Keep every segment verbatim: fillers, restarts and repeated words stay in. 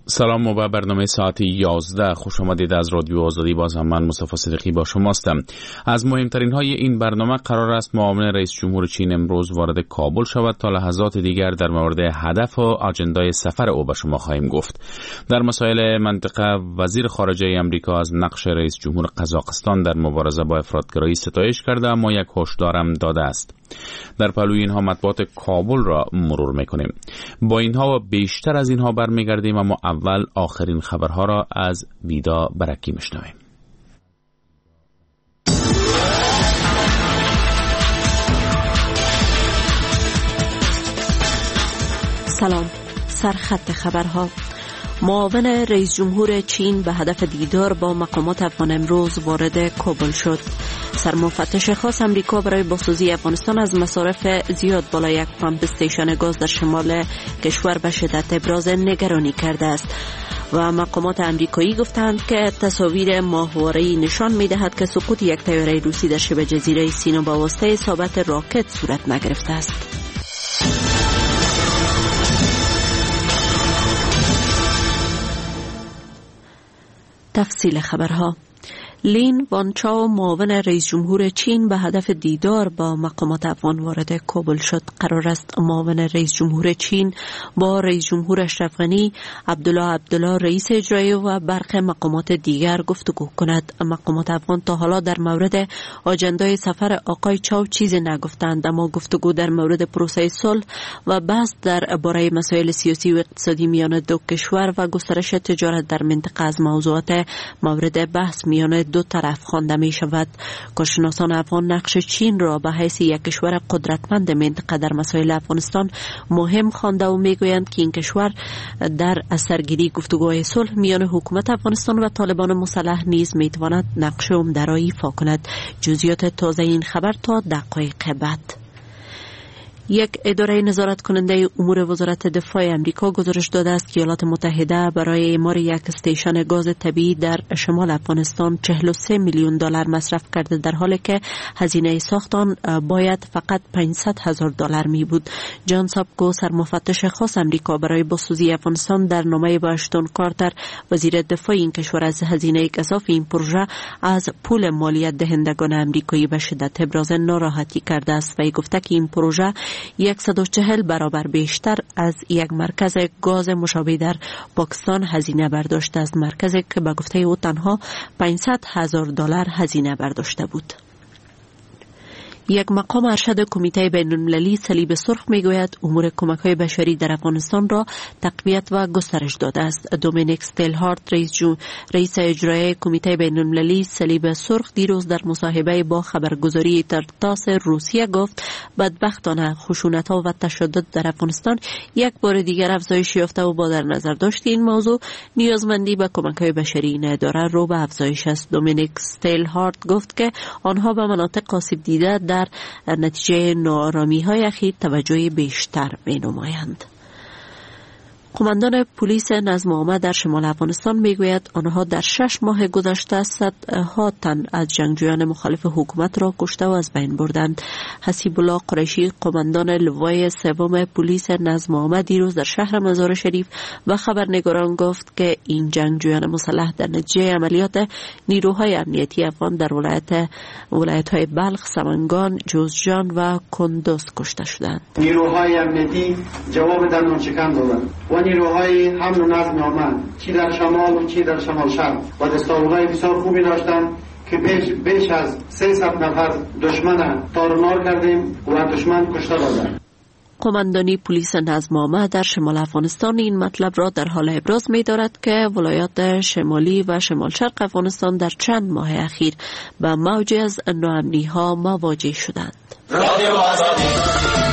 سلام و به برنامه ساعت یازده خوش آمدید. از رادیو آزادی باز هم من مصطفی صدیقی با شماستم. از مهمترین های این برنامه قرار است معاون رئیس جمهور چین امروز وارد کابل شود. تا لحظات دیگر در مورد هدف و اجندای سفر او به شما خواهیم گفت. در مسائل منطقه وزیر خارجه امریکا از نقش رئیس جمهور قزاقستان در مبارزه با افراطگرایی ستایش کرده، اما یک هشدار هم داده است. در پهلوی اینها مطبوعات کابل را مرور میکنیم. با اینها و بیشتر از اینها برمیگردیم، اما اول آخرین خبرها را از ویدا برکی میشنویم. سلام. سرخط خبرها. معاون رئیس جمهور چین به هدف دیدار با مقامات افغان امروز وارد کابل شد. سرمفتش خاص امریکا برای بازسازی افغانستان از مصارف زیاد بالای یک پمپ استیشن گاز در شمال کشور به شدت ابراز نگرانی کرده است و مقامات امریکایی گفتند که تصاویر ماهواره‌ای نشان می‌دهد که سقوط یک طیاره روسی در شبه جزیره سینا با واسطه اصابت راکت صورت نگرفته است. تفصیل خبرها. لین وانچاو معاون رئیس جمهور چین به هدف دیدار با مقامات افغان وارد کابل شد. قرار است معاون رئیس جمهور چین با رئیس جمهور اشرف غنی، عبدالله عبدالله رئیس اجرایی و برخی مقامات دیگر گفتگو کند. مقامات افغان تا حالا در مورد آجندای سفر آقای چاو چیزی نگفتند، اما گفتگو در مورد پروسه صلح و بحث درباره مسائل سیاسی و اقتصادی میان دو کشور و گسترش تجارت در منطقه از موضوعات مورد بحث میان دو طرف خوانده می شود. کارشناسان افغان نقش چین را به حیث یک کشور قدرتمند منطقه در مسائل افغانستان مهم خوانده و می گویند که این کشور در اثرگیری گفتگوهای صلح میان حکومت افغانستان و طالبان مسلح نیز می تواند نقش عمده را ایفا کند. جزئیات تازه این خبر تا دقایق بعد. یک اداره نظارت کننده امور وزارت دفاع امریکا گزارش داده است که ایالات متحده برای اعمار یک استیشن گاز طبیعی در شمال افغانستان چهل و سه میلیون دلار مصرف کرده، در حالی که هزینه ساخت آن باید فقط پانصد هزار دلار می بود. جان سابکو سرمفتش خاص امریکا برای بازسازی افغانستان در نامه با اشتون کارتر وزیر دفاع این کشور از هزینه گزاف این پروژه از پول مالیات دهندگان امریکایی به شدت ابراز ناراحتی کرده است و گفته که این پروژه صد و چهل برابر بیشتر از یک مرکز گاز مشابه در پاکستان هزینه برداشته است، مرکزی که به گفته او تنها پانصد هزار دلار هزینه برداشته بود. یک مقام ارشد کمیته بین‌المللی صلیب سرخ میگوید امور کمک‌های بشری در افغانستان را تقویت و گسترش داده است. دومینیک استیلهارت رئیس جو رئیس اجرایی کمیته بین‌المللی صلیب سرخ دیروز در مصاحبه با خبرگزاری تاس روسیه گفت بدبختانه خشونت‌ها و تشدد در افغانستان یک بار دیگر افزایش یافته و با در نظر داشت این موضوع نیازمندی به کمک‌های بشری این اداره رو به افزایش است. دومینیک استیلهارت گفت که آنها به مناطق آسیب دیده در نتیجه ناآرامی‌های اخیر توجه بیشتر می‌نمایند. قماندان پلیس نظم عامه در شمال افغانستان میگوید آنها در شش ماه گذشته صدها تن از جنگجویان مخالف حکومت را کشته و از بین بردند. حسیب الله قریشی قماندان لوای سوم پلیس نظم عامه دیروز در شهر مزار شریف و خبرنگاران گفت که این جنگجویان مسلح در نتیجه عملیات نیروهای امنیتی افغان در ولایت ولایت‌های بلخ، سمنگان، جوزجان و کندوز کشته شدند. نیروهای امنیتی جواب در نوچکان دادند و نیروهای امن و نظم عامه چی در شمال و چی در شمال شرق و دستاوردهای بسیار خوبی داشتند که بیش, بیش از سیصد نفر دشمن تارمار کردیم و دشمن کشته دادند. قماندانی پلیس نظم عامه در شمال افغانستان این مطلب را در حال ابراز می دارد که ولایات شمالی و شمال شرق افغانستان در چند ماه اخیر به موجی از ناامنی ها مواجه شدند.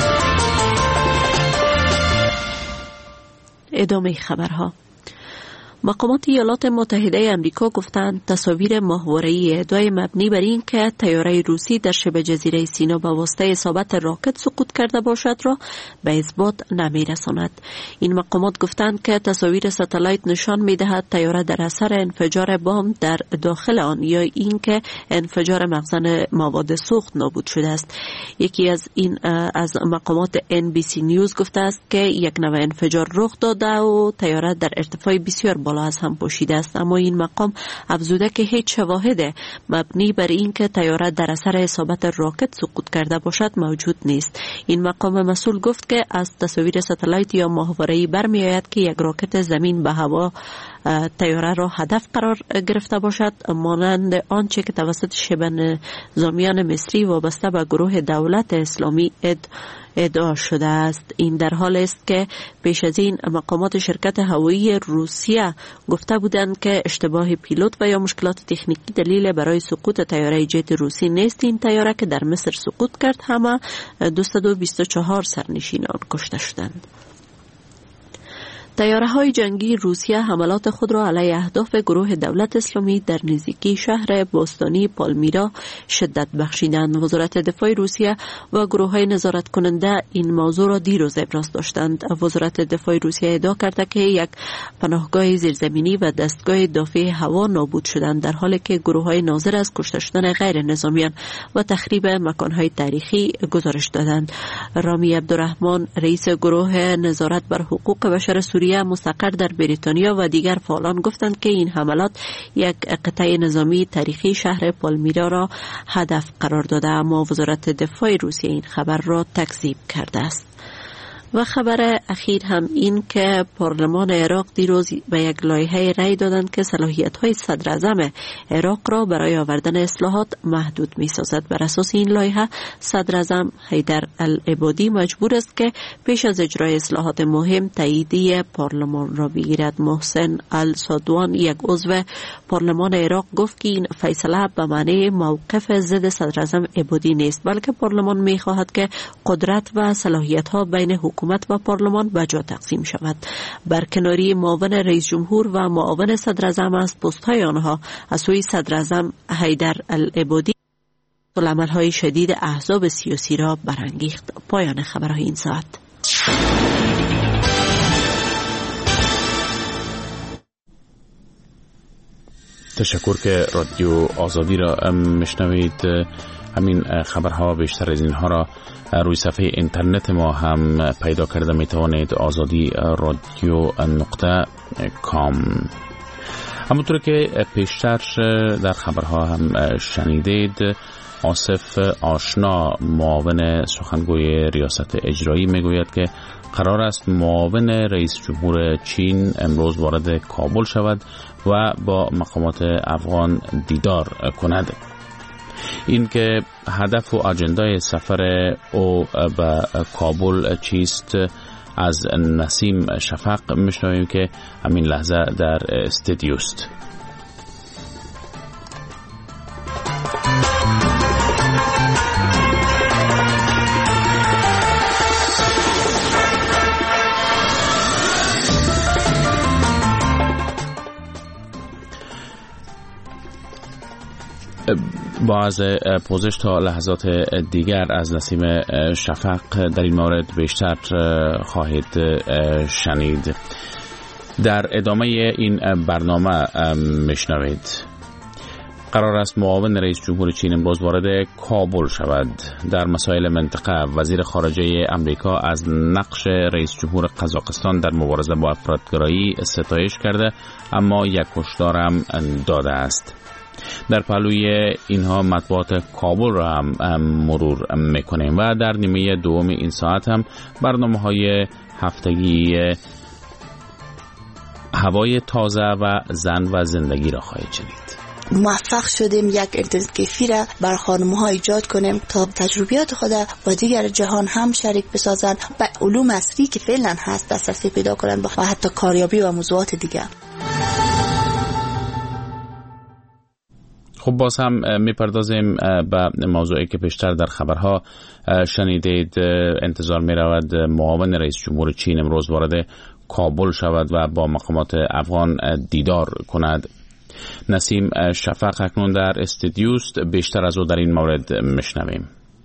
ادامه خبرها. مقامات ایالات متحده امریکا گفتند تصاویر ماهواره‌ای ادعای مبنی بر این که طیاره روسی در شبه جزیره سینا به واسطه اصابت راکت سقوط کرده باشد را به اثبات نمی‌رساند. این مقامات گفتند که تصاویر ستلایت نشان می‌دهد طیاره در اثر انفجار بمب در داخل آن یا اینکه انفجار مخزن مواد سوخت نابود شده است. یکی از این از مقامات ان بی سی نیوز گفته است که یک نوع انفجار رخ داده و طیاره در ارتفاع بسیار بالا از هم پاشیده است، اما این مقام افزوده که هیچ شواهد مبنی بر این که طیاره در اثر اصابت راکت سقوط کرده باشد موجود نیست. این مقام مسئول گفت که از تصاویر ستلایت یا ماهواره‌ای برمی آید که یک راکت زمین به هوا طیاره را هدف قرار گرفته باشد، مانند آنچه که توسط شبه نظامیان مصری وابسته به گروه دولت اسلامی اد ادعا شده است. این در حال است که پیش از این مقامات شرکت هوایی روسیه گفته بودند که اشتباه پیلوت و یا مشکلات تکنیکی دلیل برای سقوط طیاره جت روسی نیست. این طیاره که در مصر سقوط کرد همه دویست و بیست و چهار سرنشینان کشته شدند. طیاره‌های جنگی روسیه حملات خود را علیه اهداف گروه دولت اسلامی در نزدیکی شهر باستانی پالمیرا شدت بخشیدند. وزارت دفاع روسیه و گروه‌های نظارت کننده این موضوع را دیروز ابراز داشتند. وزارت دفاع روسیه ادعا کرده که یک پناهگاه زیرزمینی و دستگاه دافع هوا نابود شدند، در حالی که گروه‌های ناظر از کشته شدن غیر نظامیان و تخریب مکان‌های تاریخی گزارش دادند. رامی عبدالرحمن رئیس گروه نظارت بر حقوق بشر سوریه مستقر در بریتانیا و دیگر فعالان گفتند که این حملات یک قطعه نظامی تاریخی شهر پالمیرا را هدف قرار داده، اما وزارت دفاع روسیه این خبر را تکذیب کرده است. و خبر اخیر هم این که پارلمان عراق دیروز به یک لایحه رأی دادند که صلاحیت‌های صدر اعظم عراق را برای آوردن اصلاحات محدود می‌سازد. بر اساس این لایحه صدر اعظم حیدر العبادی مجبور است که پیش از اجرای اصلاحات مهم تاییدیه پارلمان را بگیرد. محسن الصادوان یک عضو پارلمان عراق گفت که این فیصله به معنی موقف ضد صدر اعظم عبادی نیست، بلکه پارلمان می‌خواهد که قدرت و صلاحیت‌ها بین حکومت و پارلمان بجا تقسیم شود. برکناری معاون رئیس جمهور و معاون صدر اعظم از پست‌های آنها از سوی صدر اعظم حیدر العبادی عمل‌های شدید احزاب سیاسی را برانگیخت. پایان خبرهای این ساعت. تشکر که رادیو آزادی را میشنوید. همین خبرها بیشتر از اینها را روی صفحه اینترنت ما هم پیدا کرده می توانید، آزادی رادیو نقطه کام. همونطور که پیشتر در خبرها هم شنیدید، آصف آشنا معاون سخنگوی ریاست اجرایی می گوید که قرار است معاون رئیس جمهور چین امروز وارد کابل شود و با مقامات افغان دیدار کند. این که هدف و اجندای سفر او به کابل چیست، از نسیم شفق میشنویم که همین لحظه در استودیو است. با از پوزش تا لحظات دیگر از نسیم شفق در این مورد بیشتر خواهید شنید. در ادامه این برنامه میشنوید قرار است معاون رئیس جمهور چین امروز وارد کابل شود. در مسائل منطقه وزیر خارجه امریکا از نقش رئیس جمهور قزاقستان در مبارزه با افراطگرایی ستایش کرده، اما یک هشدار هم داده است. در پهلوی اینها مطبوعات کابل را هم مرور میکنیم و در نیمه دوم این ساعت هم برنامه‌های هفتگی هوای تازه و زن و زندگی را خواهید شنید. موفق شدیم یک اینترنت کیفی را بر خانم‌ها ایجاد کنیم تا تجربیات خود با دیگر جهان هم شریک بسازند، به علوم عصری که فعلا هست دسترسی پیدا کنند و حتی کاریابی و موضوعات دیگر. خب باز هم میپردازیم به موضوعی که پیشتر در خبرها شنیدید. انتظار میرود معاون رئیس جمهور چین امروز وارد کابل شود و با مقامات افغان دیدار کند. نسیم شفق اکنون در استودیوست، بیشتر از او در این مورد میشنویم.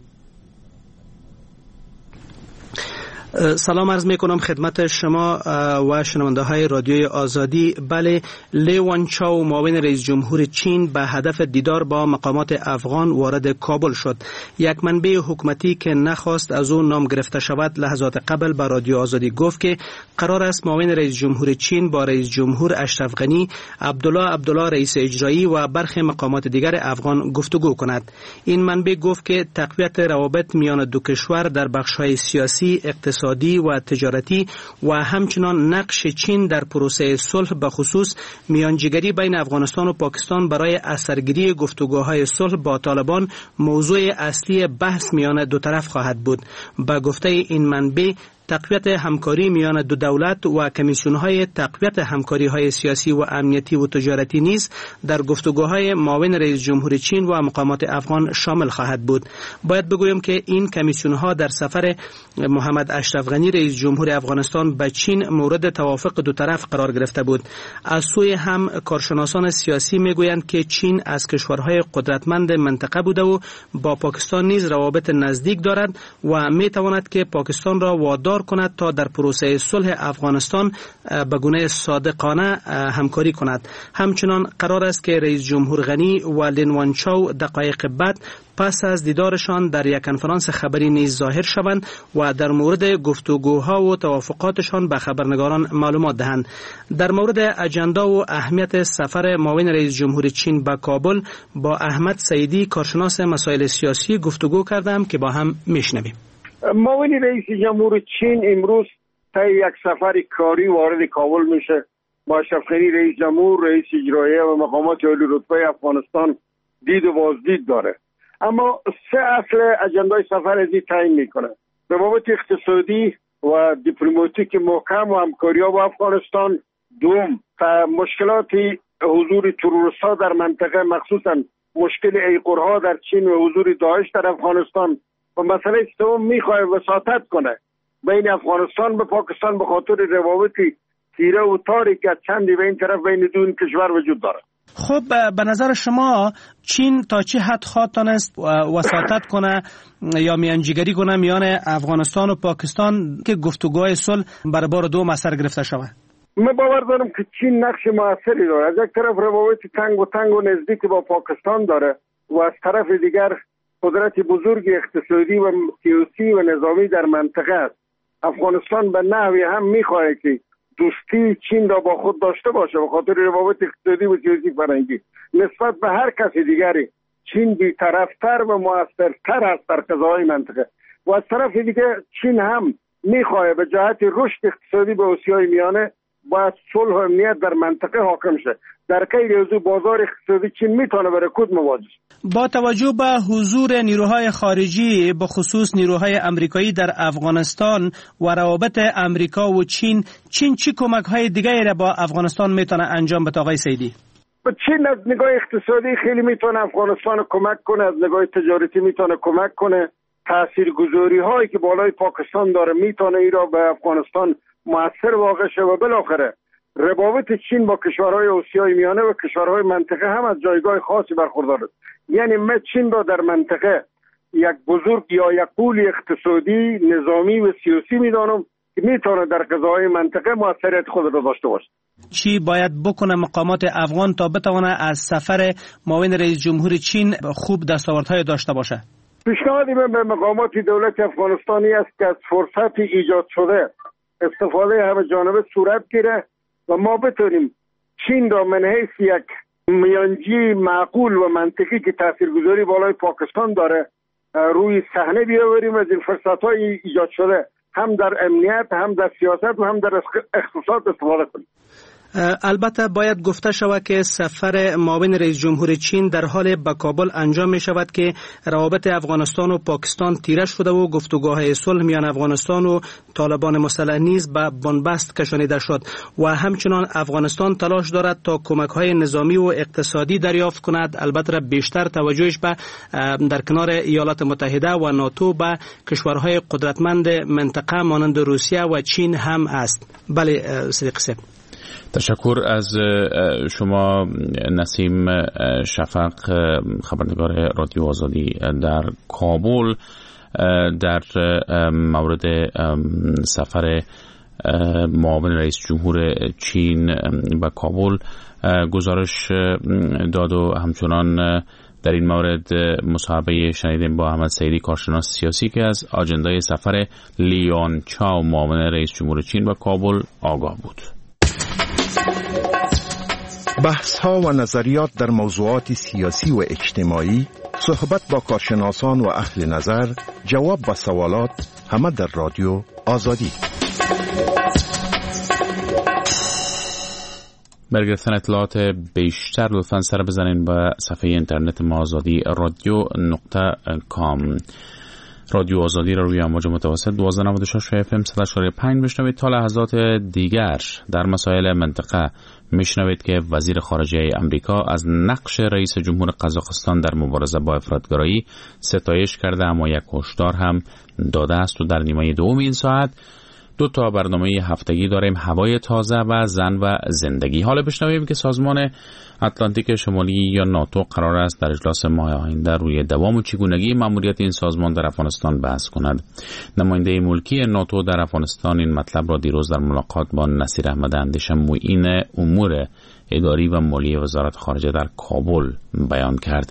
سلام عرض می کنم خدمت شما و شنونده های رادیوی آزادی. بله، لی وانچاو معاون رئیس جمهور چین به هدف دیدار با مقامات افغان وارد کابل شد. یک منبع حکومتی که نخواست از او نام گرفته شود لحظات قبل به رادیو آزادی گفت که قرار است معاون رئیس جمهور چین با رئیس جمهور اشرف غنی، عبدالله عبدالله رئیس اجرایی و برخی مقامات دیگر افغان گفتگو کند. این منبع گفت که تقویت روابط میان دو کشور در بخش‌های سیاسی، اقتصادی و تجارتی و همچنان نقش چین در پروسه صلح به خصوص میانجیگری بین افغانستان و پاکستان برای اثرگیری گفتگوهای صلح با طالبان موضوع اصلی بحث میان دو طرف خواهد بود. به گفته این منبع، تقویت همکاری میان دو دولت و کمیسیون‌های تقویت همکاری‌های سیاسی و امنیتی و تجارتی نیز در گفتگوهای معاون رئیس جمهور چین و مقامات افغان شامل خواهد بود. باید بگویم که این کمیسیون‌ها در سفر محمد اشرف غنی رئیس جمهور افغانستان به چین مورد توافق دو طرف قرار گرفته بود. از سوی هم کارشناسان سیاسی میگویند که چین از کشورهای قدرتمند منطقه بوده و با پاکستان نیز روابط نزدیک دارد و میتواند که پاکستان را وادار کند تا در پروسه صلح افغانستان به گونه صادقانه همکاری کند. همچنان قرار است که رئیس جمهور غنی و لین وانچاو دقایق بعد پس از دیدارشان در یک کنفرانس خبری نیز ظاهر شوند و در مورد گفتگوها و توافقاتشان به خبرنگاران معلومات دهند. در مورد اجندا و اهمیت سفر معاون رئیس جمهور چین به کابل با احمد سعیدی، کارشناس مسائل سیاسی، گفتگو کردم که با هم میشنویم. معاون رئیس جمهور چین امروز تا یک سفر کاری وارد کابل میشه. با اشرف غنی رئیس جمهور، رئیس اجرایی و مقامات عالی رتبه افغانستان دید و بازدید داره. اما سه اصل اجندای سفر از این تعیین میکنه: روابط اقتصادی و دیپلماتیک محکم و همکاری‌ها با افغانستان. دوم، مشکلات حضور تروریست‌ها در منطقه، مخصوصا مشکل ایقورها در چین و حضور داعش در افغانستان. و مسئله سوم میخواد وساطت کنه بین افغانستان و پاکستان به خاطر روابطی تیره و تاری که چندی به این طرف بین دو کشور وجود داره. خب به نظر شما چین تا چه حد خواهد تانست وساطت کنه یا میانجیگری کنه میان افغانستان و پاکستان که گفتگوهای صلح بر بار دو مسر گرفته شود؟ من باور دارم که چین نقش موثری داره. از یک طرف روابط تنگ و تنگ و نزدیک با پاکستان داره و از طرف دیگر قدرت بزرگ اقتصادی و سیاسی و نظامی در منطقه است. افغانستان به نحوی هم میخواهد که دوستی چین را با خود داشته باشه به خاطر روابط اقتصادی و سیاسی فرهنگی. نسبت به هر کس دیگری چین بی‌طرف‌تر و مؤثرتر است در قضاهای منطقه. و از طرف دیگر چین هم میخواهد به جهت رشد اقتصادی به آسیای میانه باید صلح و امنیت در منطقه حاکم شه. در غیر از او بازار اقتصادی چین میتونه برای کد مواجه. با توجه به حضور نیروهای خارجی به خصوص نیروهای امریکایی در افغانستان و روابط امریکا و چین، چین چی کمک‌های دیگری را با افغانستان میتونه انجام بده آقای سیدی؟ چین از نگاه اقتصادی خیلی میتونه افغانستان کمک کنه، از نگاه تجارتی میتونه کمک کنه. تاثیرگذاری هایی که بالای پاکستان داره میتونه ای را به افغانستان مؤثر واقع شه و بالاخره روابط چین با کشورهای آسیای میانه و کشورهای منطقه هم از جایگاه خاصی برخوردار است. یعنی من چین را در منطقه یک بزرگ یا یک قول اقتصادی، نظامی و سیاسی میدانم که میتونه در قضاهای منطقه موثریت خود را داشته باشه. چی باید بکنه مقامات افغان تا بتونه از سفر معاون رئیس جمهور چین خوب دستاوردهای داشته باشه؟ پیشنهادی من به مقامات دولت افغانستانی است که از فرصت ایجاد شده استفاده همه جانبه صورت گیره و ما بتونیم چین را من حیث یک میانجی معقول و منطقی که تاثیرگذاری بالای پاکستان داره روی صحنه بیاوریم. از این فرصت‌های ایجاد شده هم در امنیت، هم در سیاست و هم در اقتصاد استفاده کنیم. البته باید گفته شود که سفر معاون رئیس جمهور چین در حال به کابل انجام می شود که روابط افغانستان و پاکستان تیره شده و گفتگوهای صلح میان افغانستان و طالبان مسلح نیز به بنبست کشانیده شد و همچنان افغانستان تلاش دارد تا کمک‌های نظامی و اقتصادی دریافت کند. البته بیشتر توجهش به در کنار ایالات متحده و ناتو به کشورهای قدرتمند منطقه مانند روسیه و چین هم است. بله صدیق صاحب، تشکر از شما. نسیم شفق، خبرنگار رادیو آزادی در کابل، در مورد سفر معاون رئیس جمهور چین به کابل گزارش داد و همچنان در این مورد مصاحبه شنیدیم با احمد سعیدی، کارشناس سیاسی، که از آجندای سفر لیان چاو معاون رئیس جمهور چین به کابل آگاه بود. بحث ها و نظریات در موضوعات سیاسی و اجتماعی، صحبت با کارشناسان و اهل نظر، جواب به سوالات، همه در رادیو آزادی. برای گرفتن اطلاعات بیشتر لطفاً سر بزنین به صفحه اینترنت ما آزادی رادیو نقطه کام. رادیو آزادی را روی امواج متوسط دوازده ممیز نود و شش اف ام صد و چهار و پنج بشنوید. تا لحظات دیگر در مسائل منطقه میشنوید که وزیر خارجه امریکا از نقش رئیس جمهور قزاقستان در مبارزه با افراطگرایی ستایش کرده، اما یک هشدار هم داده است. و در نیمه دوم این ساعت دو تا برنامه هفتگی داریم، هوای تازه و زن و زندگی. حالا بشنویم که سازمان اتلانتیک شمالی یا ناتو قرار است در اجلاس ماه آینده روی دوام و چگونگی ماموریت این سازمان در افغانستان بحث کند. نماینده ملکی ناتو در افغانستان این مطلب را دیروز در ملاقات با نصیر احمد اندیشه، معین امور اداری و مالی وزارت خارجه در کابل بیان کرد.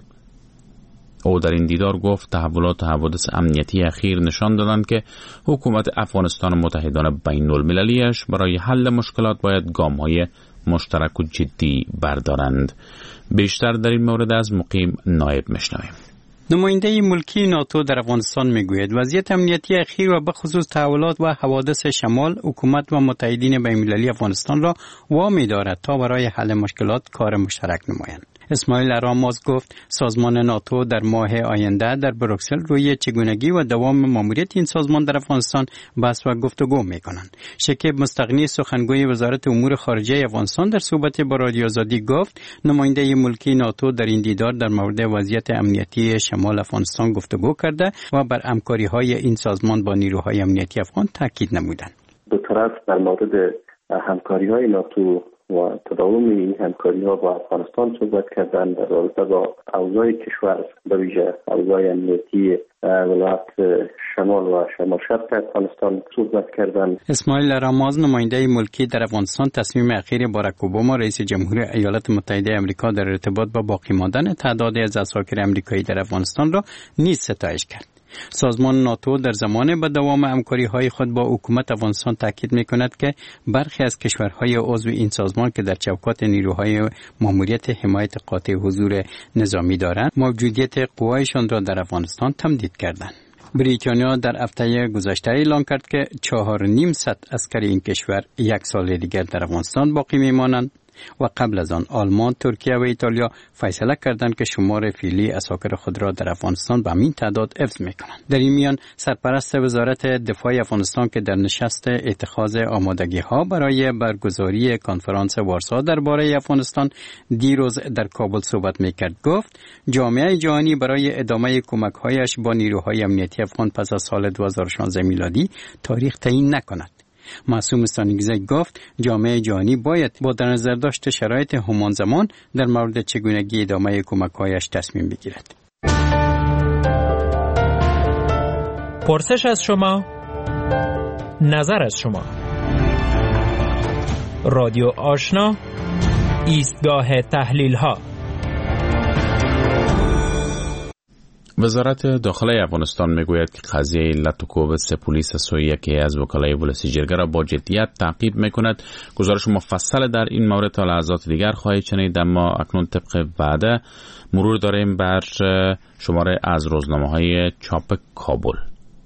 او در این دیدار گفت تحولات و حوادث امنیتی اخیر نشان دادند که حکومت افغانستان و متحدان بین المللیش برای حل مشکلات باید گام‌های مشترک و جدی بردارند. بیشتر در این مورد از مقیم نایب میشنویم. نماینده ملکی ناتو در افغانستان میگوید وضعیت امنیتی اخیر و به خصوص تحولات و حوادث شمال حکومت و متحدین بین المللی افغانستان را وامی دارد تا برای حل مشکلات کار مشترک نمایند. اسماعیل راماز گفت سازمان ناتو در ماه آینده در بروکسل روی چگونگی و دوام ماموریت این سازمان در افغانستان بحث و گفتگو میکنند. شکیب مستغنی، سخنگوی وزارت امور خارجه افغانستان، در صحبت با رادیو آزادی گفت نماینده ملکی ناتو در این دیدار در مورد وضعیت امنیتی شمال افغانستان گفتگو کرده و بر همکاری‌های این سازمان با نیروهای امنیتی افغان تاکید نمودند. دو طرف در مورد همکاری‌های ناتو و تداوم این همکاری‌ها با افغانستان صحبت کردند. در رابطه با اوضاع کشور به ویژه اوضاع امنیتی ولایت شمال و شمال شرق افغانستان صحبت کردند. اسماعیل راماز، نماینده ملکی در افغانستان، تصمیم اخیر باراک اوباما رئیس جمهور ایالات متحده آمریکا در ارتباط با باقی ماندن تعدادی از عساکر آمریکایی در افغانستان را نیز ستایش کرد. سازمان ناتو در زمان به دوام همکاری‌های خود با حکومت افغانستان تاکید می‌کند که برخی از کشورهای عضو این سازمان که در چوکات نیروهای ماموریت حمایت قاطع حضور نظامی دارند، موجودیت قوایشان را در افغانستان تمدید کردند. بریتانیا در هفته گذشته اعلام کرد که چهار و نیم صد عسکر این کشور یک سال دیگر در افغانستان باقی میمانند و قبل از آن آلمان، ترکیه و ایتالیا فیصله کردند که شمار فعلی عساکر خود را در افغانستان به همین تعداد حفظ می‌کنند. در این میان سرپرست وزارت دفاع افغانستان که در نشست اتخاذ آمادگی‌ها برای برگزاری کنفرانس وارسا درباره افغانستان دیروز در کابل صحبت می‌کرد، گفت جامعه جهانی برای ادامه کمک‌هایش با نیروهای امنیتی افغان پس از سال دو هزار و شانزده میلادی تاریخ تعیین نکند. معصوم ثانی‌گزی گفت جامعه جهانی باید با در نظر داشت شرایط همان زمان در مورد چگونگی ادامه کمک‌هایش تصمیم بگیرد. پرسش از شما، نظر از شما. رادیو آشنا، ایستگاه تحلیل‌ها. وزارت داخلی افغانستان میگوید که قضیه علت و کوب سه پلیس سوی یکی از وکلای ولسی جرگه را با جدیت تعقیب میکند. گزارش مفصل در این مورد تا لحظات دیگر خواهید شنید، اما اکنون طبق وعده مرور داریم بر شماره از روزنامه‌های چاپ کابل.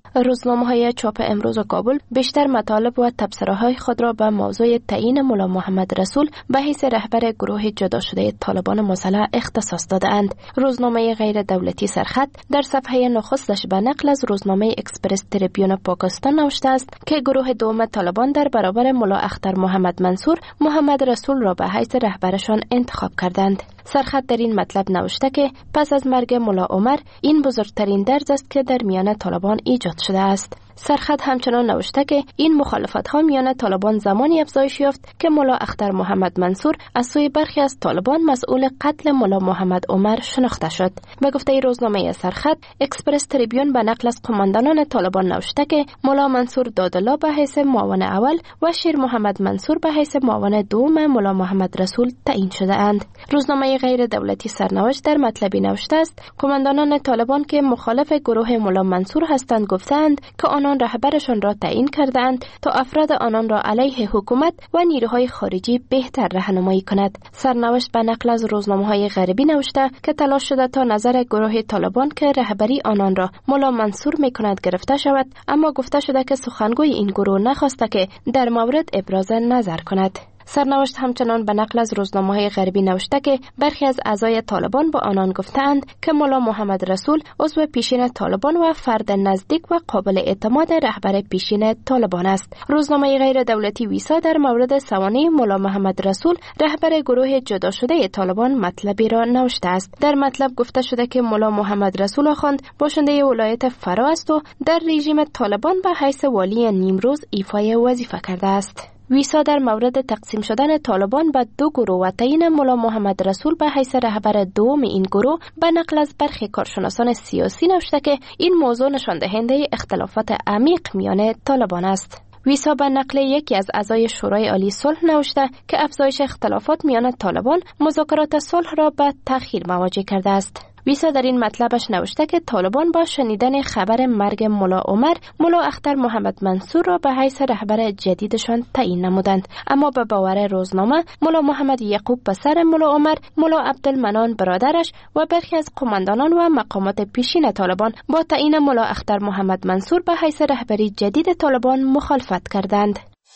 روزنامه‌های چاپ امروز کابل بیشتر مطالب و تبصره‌های خود را به موضوع تعیین ملا محمد رسول به حیث رهبر گروه جدا شده طالبان مسلح اختصاص دادند. روزنامه غیر دولتی سرخط در صفحه نخستش به نقل از روزنامه اکسپرس تریبیون پاکستان نوشته است که گروه دوم طالبان در برابر ملا اختر محمد منصور محمد رسول را به حیث رهبرشان انتخاب کردند. سرخط در این مطلب نوشته که پس از مرگ ملا عمر این بزرگترین درز است که در میان طالبان ایجاد شده است. سرخط همچنان نوشته که این مخالفت ها میان طالبان زمانی افزایش یافت که ملا اختر محمد منصور از سوی برخی از طالبان مسئول قتل ملا محمد عمر شناخته شد. به گفته روزنامه سرخط، اکسپرس تریبیون به نقل از قماندانان طالبان نوشته که ملا منصور دادالله به حیث معاون اول و شیر محمد منصور به حیث معاون دوم ملا محمد رسول تعیین شده اند. روزنامه غیر دولتی سرنوشت در مطلبی نوشته است قماندانان طالبان که مخالف گروه ملا منصور هستند گفتند که آنان رهبرشان را تعیین کردند تا افراد آنان را علیه حکومت و نیروهای خارجی بهتر راهنمایی کند. سرنوشت به نقل از روزنامه‌های غربی نوشته که تلاش شده تا نظر گروه طالبان که رهبری آنان را ملا منصور می‌کند گرفته شود، اما گفته شده که سخنگوی این گروه نخواسته که در مورد ابراز نظر کند. سرنوشت همچنان به نقل از روزنامه‌های غربی نوشته که برخی از اعضای طالبان با آنان گفتند که ملا محمد رسول عضو پیشین طالبان و فرد نزدیک و قابل اعتماد رهبر پیشین طالبان است. روزنامه غیر دولتی ویسا در مورد سوانح ملا محمد رسول رهبر گروه جدا شده طالبان مطلبی را نوشته است. در مطلب گفته شده که ملا محمد رسول آخوند باشنده ولایت فرا است و در رژیم طالبان به حیث والی نیمروز ایفای وظیفه کرده است. ویسا در مورد تقسیم شدن طالبان به دو گروه و تعیین ملا محمد رسول به حیث رهبر دوم این گروه به نقل از برخی کارشناسان سیاسی نوشته که این موضوع نشان دهنده اختلافات عمیق میان طالبان است. ویسا به نقل یکی از اعضای شورای عالی صلح نوشته که افزایش اختلافات میان طالبان مذاکرات صلح را به تأخیر مواجه کرده است. ویسا در این مطلبش نوشته که طالبان با شنیدن خبر مرگ ملا عمر ملا اختر محمد منصور را به حیث رهبر جدیدشان تعیین نمودند، اما به باور روزنامه ملا محمد یعقوب پسر ملا عمر، ملا عبدالمنان برادرش و برخی از قماندانان و مقامات پیشین طالبان با تعیین ملا اختر محمد منصور به حیث رهبری جدید طالبان مخالفت کردند.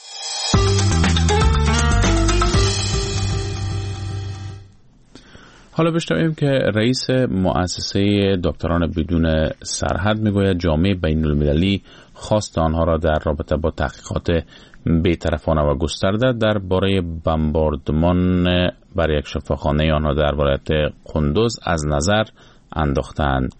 حالا بشنویم که رئیس مؤسسه دکتران بدون سرحد میگوید جامعه بین المللی خواست آنها را در رابطه با تحقیقات بی‌طرفانه و گسترده درباره بمباردمان بر یک شفاخانه آنها در ولایت قندوز از نظر انداختند.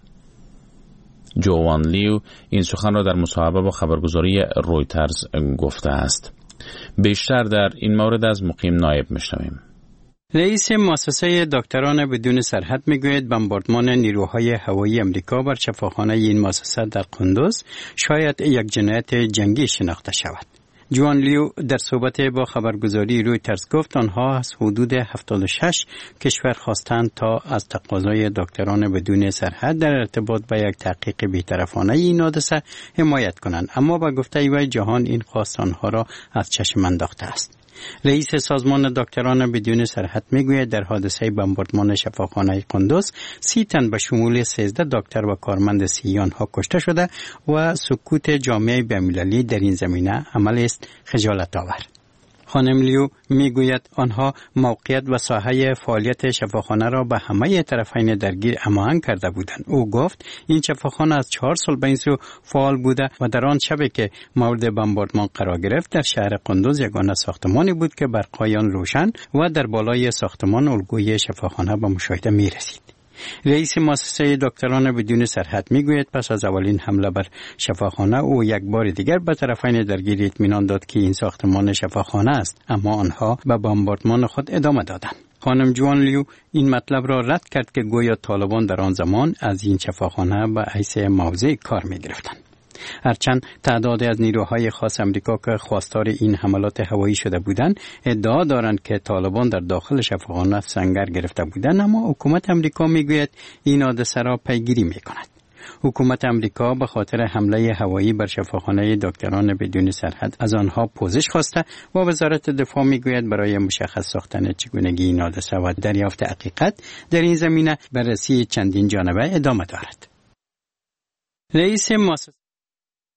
جوان لیو این سخن را در مصاحبه با خبرگزاری رویترز گفته است. بیشتر در این مورد از مقیم نایب میشنویم. رئیس مؤسسه دکتران بدون سرحد میگوید بمباردمان نیروهای هوایی امریکا بر شفاخانه این مؤسسه در قندوز شاید یک جنایت جنگی شناخته شود. جوان لیو در صحبت با خبرگزاری رویترز گفت آنها از حدود هفتاد و شش کشور خواستند تا از تقاضای دکتران بدون سرحد در ارتباط با یک تحقیق بی‌طرفانه این حادثه حمایت کنند، اما با گفته وی جهان این خواست آنها را از چشم انداخته است. رئیس سازمان دکتران بدون سرحد میگوید در حادثه بمباردمان شفاخانه قندوز سی تن به شمول سیزده دکتر و کارمند سی آنها کشته شده و سکوت جامعه بین‌المللی در این زمینه عمل است خجالت آور. خانم لیو میگوید آنها موقعیت و ساحه فعالیت شفاخانه را به همه طرفین درگیر هماهنگ کرده بودند. او گفت این شفاخانه از چهار سال به این سو فعال بوده و در آن شبی که مورد بمباردمان قرار گرفت در شهر قندوز یگانه ساختمانی بود که برق‌های آن روشن و در بالای ساختمان الگوی شفاخانه به مشاهده می رسید. رئیس مؤسسه دکتران بدون سرحد میگوید پس از اولین حمله بر شفاخانه او یک بار دیگر به طرفین درگیر اطمینان داد که این ساختمان شفاخانه است، اما آنها به بمباردمان خود ادامه دادند. خانم جوان لیو این مطلب را رد کرد که گویا طالبان در آن زمان از این شفاخانه به حیث موضع کار می گرفتند. هرچند تعدادی از نیروهای خاص امریکا که خواستار این حملات هوایی شده بودند ادعا دارند که طالبان در داخل شفاخانه سنگر گرفته بودند، اما حکومت امریکا میگوید این حادثه را پیگیری میکند. حکومت امریکا به خاطر حمله هوایی بر شفاخانه دکتران بدون سرحد از آنها پوزش خواسته و وزارت دفاع میگوید برای مشخص ساختن چگونگی این حادثه و دریافت حقیقت در این زمینه بررسی چندین جانبه ادامه دارد. رئیس مؤسسه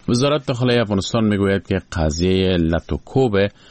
وزارت داخلی افغانستان میگوید که قضیه لاتوکوب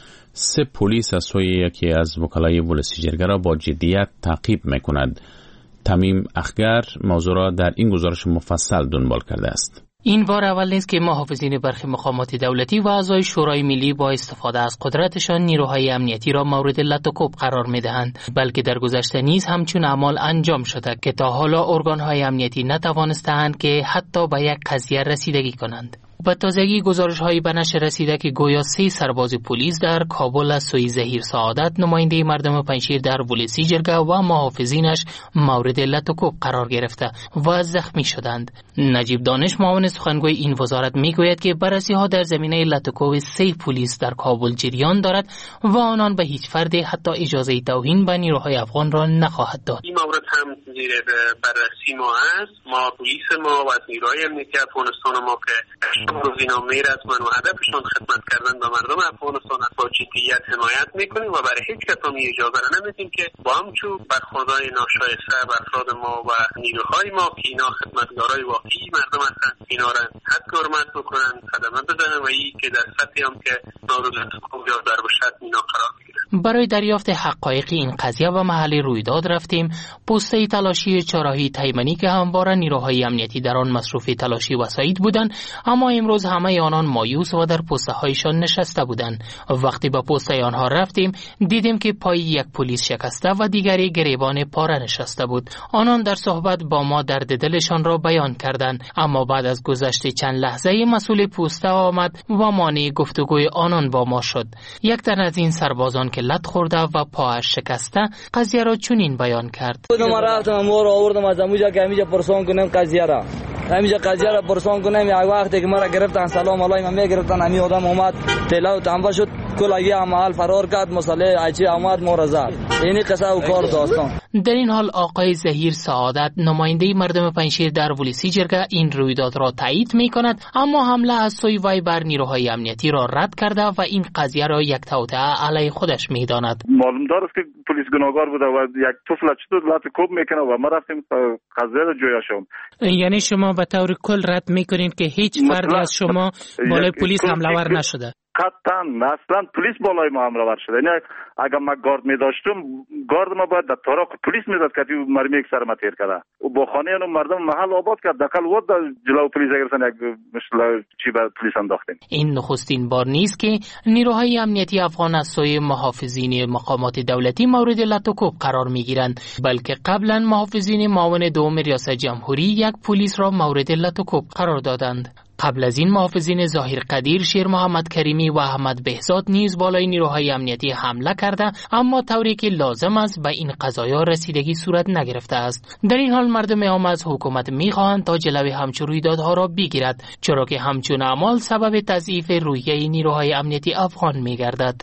سه پلیس از سوی یکی از وکلای ولسی جرگه را با جدیت تعقیب میکند. تمیم اخگر موضوع را در این گزارش مفصل دنبال کرده است. این بار اول نیست که محافظین برخی مقامات دولتی و اعضای شورای ملی با استفاده از قدرتشان نیروهای امنیتی را مورد لاتوکوب قرار می‌دهند، بلکه در گذشته نیز همچون اعمال انجام شده که تا حالا ارگان‌های امنیتی نتوانستند که حتی به یک قضیه رسیدگی کنند. به تازگی گزارش‌هایی به نشر رسیده که گویا سه سرباز پلیس در کابل از سوی ظهیر سعادت نماینده مردم پنجشیر در ولسی جرگه و محافظینش مورد لاتوکوب قرار گرفته و زخمی شدند. نجیب دانش معاون سخنگوی این وزارت میگوید که بررسی‌ها در زمینه لاتوکوب سه پلیس در کابل جریان دارد و آنان به هیچ فرد حتی اجازه توهین به نیروهای افغان را نخواهد داد. این مورد هم زیر بررسی ما است. ما پلیس ما و نیروهای امنیتی افغانستان ما که روزنامه رسما و هدفشون خدمت کردن به مردم افغانستان با جدیت حمایت میکنیم و برای هیچ کس هم اجازه نمیدیم که با همچون برخوردهای ناشایسته بر افراد ما و نیروهای ما که اینا خدمتگارای واقعی مردم هستند اینا را حد حرمت بکنن، خدمت بدن و این که در سطحی هم که نادرست یا در بشت اینا قرار بگیرن. برای دریافت حقایق این قضیه و محل رویداد رفتیم. پسته تلاشی چهارراهی تیمنی که همواره نیروهای امنیتی در آن مصروف تلاشی و سعید بودند، اما امروز همه آنان مایوس و در پسته هایشان نشسته بودند. وقتی به پسته آنها رفتیم دیدیم که پای یک پلیس شکسته و دیگری گریبان پاره نشسته بود. آنان در صحبت با ما درد دلشان را بیان کردند، اما بعد از گذشت چند لحظه مسئول پسته آمد و مانع گفتگوی آنان با ما شد. یک تن از این سربازان که لط خورده و پاش شکسته قضیه را چنین بیان کرد. ما رفتم مور آوردم از اونجا که همیشه پرسان کنم قضیه را همیشه قضیه را پرسان کنم. یک وقتی که مرا گرفتن سلام علیکم من گرفتن همین آدم اومد تلا و تنبا شد کل یه عمل فرار کرد مسئله اچی آمد مورزاد. اینی قصه و کار داستان. در این حال آقای ظهیر سعادت نماینده مردم پنجشیر در ولسی جرگه این رویداد را تایید می‌کند، اما حمله از سوی وی بر نیروهای امنیتی را رد کرده و این قضیه را یک توطئه علیه خودش می‌داند. معلوم داره که پلیس گناهکار بوده و یک طفل چطور لاتوکوب میکنه و ما رفتیم قضیه را جویا شدیم. یعنی شما به طور کل رد می‌کنید که هیچ فردی از شما بالای پلیس حمله‌ور نشده؟ قطعاً اصلا پلیس بالای ما حمله‌ور شده. یعنی اگر ما گارد می داشتم گارد ما باید در تاراک پلیس میزد که تو مرمی یک سر ما تیر کرده و با خانه اون مردم محل آباد کرد دکل ود جلو پلیس گرفتن یک مثل چی به پلیس انداختیم. این نخستین بار نیست که نیروهای امنیتی افغان از سوی محافظین مقامات دولتی مورد لاتوکوب قرار میگیرند، بلکه قبلا محافظین معاون دوم ریاست جمهوری یک پلیس را مورد لاتوکوب قرار دادند. قبل از این محافظین ظاهر قدیر، شیر محمد کریمی و احمد بهزاد نیز بالای نیروهای امنیتی حمله کرده، اما طوری که لازم است به این قضایا رسیدگی صورت نگرفته است. در این حال مردم عام از حکومت می‌خواهند تا جلوی همچون رویدادها را بگیرد، چرا که همچون اعمال سبب تضعیف روحیه نیروهای امنیتی افغان می‌گردد.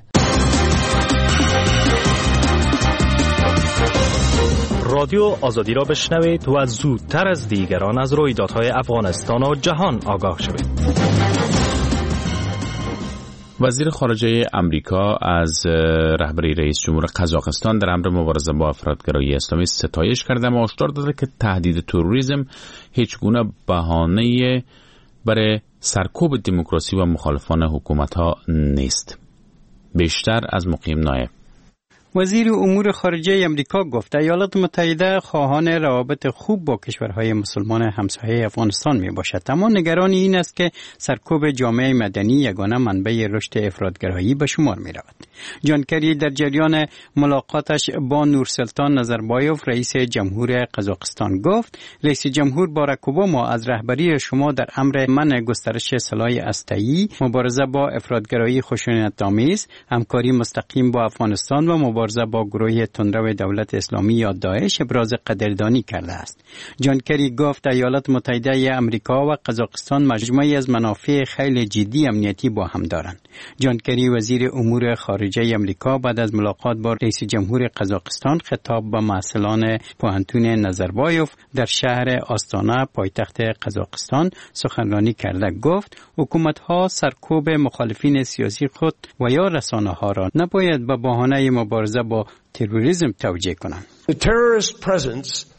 رادیو آزادی را بشنوید و زودتر از دیگران از رویدادهای افغانستان و جهان آگاه شوید. وزیر خارجه امریکا از رهبری رئیس جمهور قزاقستان در امر مبارزه با افراطگرایی اسلامی ستایش کرده و هشدار داده که تهدید تروریسم هیچ گونه بهانه برای سرکوب دموکراسی و مخالفان حکومت‌ها نیست. بیشتر از مقیم نایب. وزیر امور خارجه امریکا گفت ایالات متحده خواهان روابط خوب با کشورهای مسلمان همسایه افغانستان می باشد، اما نگران این است که سرکوب جامعه مدنی یگانه منبع رشد افراطگرایی به شمار می رود. جان کری در جریان ملاقاتش با نورسلطان نظربایوف رئیس جمهور قزاقستان گفت رئیس جمهور باراک اوباما از رهبری شما در امر منع گسترش سلاح هسته‌ای، مبارزه با افراطگرایی خشونت‌آمیز، همکاری مستقیم با افغانستان و مبارزه با گروه تندرو دولت اسلامی یا داعش ابراز قدردانی کرده است. جان کری گفت ایالات متحده امریکا و قزاقستان مجموعی از منافع خیلی جدی امنیتی با هم دارند. جان کری وزیر امور خارجه امریکا بعد از ملاقات با رئیس جمهور قزاقستان خطاب به مسئولان پوهنتون نظربایوف در شهر آستانه پایتخت قزاقستان سخنرانی کرده گفت حکومت‌ها سرکوب مخالفین سیاسی خود و یا رسانه‌ها را نباید به بهانه مبارزه با تروریسم توجیه کنند. The terrorist presence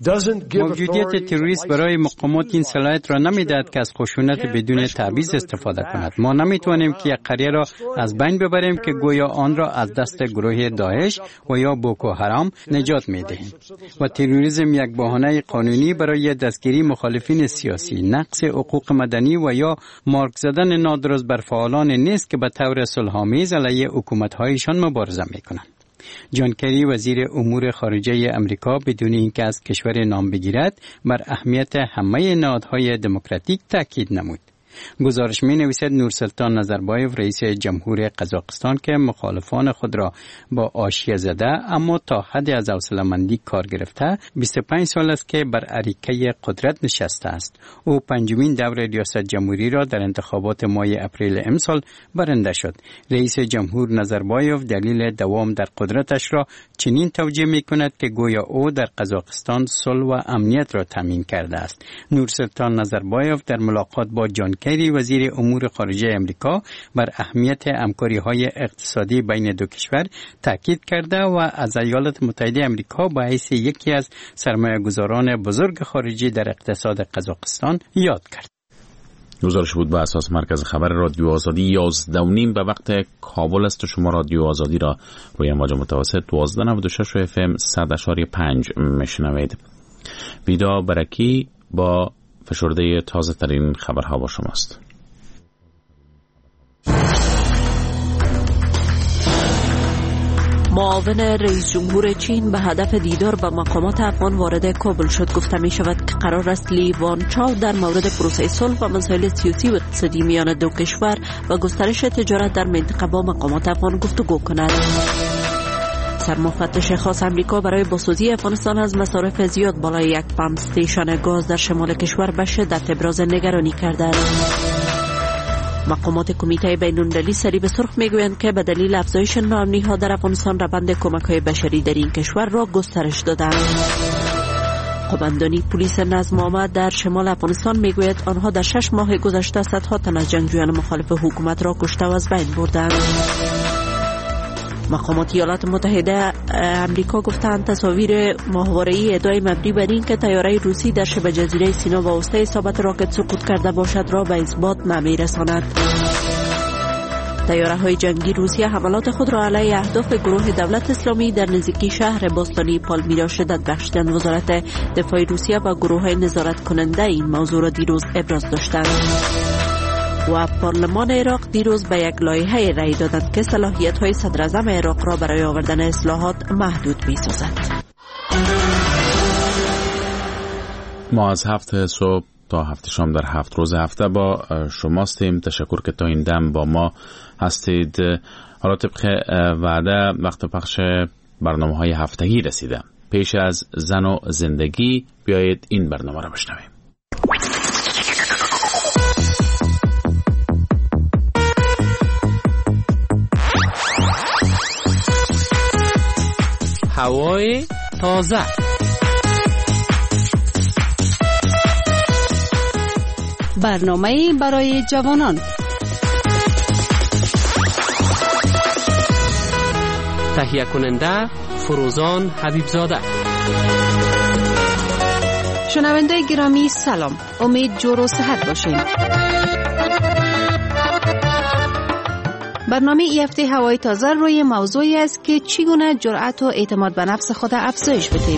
موجودیت تروریست برای مقامات این صلاحیت را نمیدهد که از خشونت بدون تعویض استفاده کند. ما نمیتوانیم که یک قریه را از بین ببریم که گویا آن را از دست گروه داعش و یا بوکو حرام نجات میدهیم. و تروریسم یک بهانه قانونی برای دستگیری مخالفین سیاسی، نقض حقوق مدنی و یا مارک زدن نادرست بر فعالان نیست که به طور صلح‌آمیز علیه حکومت‌هایشان مبارزه میکنند. جان کری وزیر امور خارجه امریکا بدون اینکه از کشور نام بگیرد بر اهمیت همه نهادهای دموکراتیک تاکید نمود. گزارش می نویسد نورسلطان نظربایف رئیس جمهور قزاقستان که مخالفان خود را با حاشیه زده اما تا حد از حوصله‌مندی کار گرفته بیست و پنج سال است که بر اریکه قدرت نشسته است. او پنجمین دور ریاست جمهوری را در انتخابات ماه اپریل امسال برنده شد. رئیس جمهور نظربایف دلیل دوام در قدرتش را چنین توجیه می کند که گویا او در قزاقستان صلح و امنیت را تامین کرده است. نورسلطان نظربایف در ملاقات با جان کری وزیر امور خارجه امریکا بر اهمیت همکاری‌های اقتصادی بین دو کشور تاکید کرده و از ایالات متحده امریکا به حیث یکی از سرمایه‌گذاران بزرگ خارجی در اقتصاد قزاقستان یاد کرد. گزارش بود به اساس مرکز خبر رادیو آزادی. یازده و نیم به وقت کابل است و شما رادیو آزادی را روی امواج متوسط دوازده و نود و شش اف ام صد اشاری پنج میشنوید. ویدا برکی با فشرده تازه ترین خبرها با شماست. معاون رئیس جمهور چین به هدف دیدار با مقامات افغان وارد کابل شد. گفته می شود که قرار است لی وان چاو در مورد پروسه صلح و مسائل سیاسی و اقتصادی میان دو کشور و گسترش تجارت در منطقه با مقامات افغان گفتگو کند. سرمفتش خاص امریکا برای بازسازی افغانستان از مصارف زیاد بالای یک پمپ استیشن گاز در شمال کشور به شدت ابراز نگرانی کرده است. مقامات کمیته بین‌المللی صلیب سرخ میگویند که به دلیل افزایش ناامنی‌ها در افغانستان روند کمک‌های بشری در این کشور را گسترش دادند. قماندانی پلیس نظم آمد در شمال افغانستان میگوید آنها در شش ماه گذشته صدها تن از جنگجویان مخالف حکومت را کشته و از بین بردند. مقامات ایالات متحده امریکا گفتند تصاویر ماهواره‌ای ادعای مبنی بر این که طیاره روسی در شبه جزیره سینا واسطه اصابت راکت سقوط کرده باشد را به اثبات نمی‌رساند. طیاره‌های جنگی روسیه حملات خود را علیه اهداف گروه دولت اسلامی در نزدیکی شهر باستانی پالمیرا شدت بخشیدند. وزارت دفاع روسیه و گروه‌های نظارت کننده این موضوع را دیروز ابراز داشتند. و پارلمان عراق دیروز به یک لایحه رأی دادند که صلاحیت‌های صدر اعظم عراق را برای آوردن اصلاحات محدود می‌سازد. ما از هفت صبح تا هفت شام در هفت روز هفته با شماستیم. تشکر که تا این دم با ما هستید. حالا طبق وعده وقت پخش برنامه‌های هفتگی رسیده. پیش از زن و زندگی بیایید این برنامه را بشنویم. هوای تازه. برنامه برای جوانان. تهیه کننده فروزان حبیبزاده. شنونده گرامی سلام. امید جور و صحت باشین. برنامه ای هفته هوای تازه روی موضوعی است که چگونه جرأت و اعتماد به نفس خود افزایش بدیم.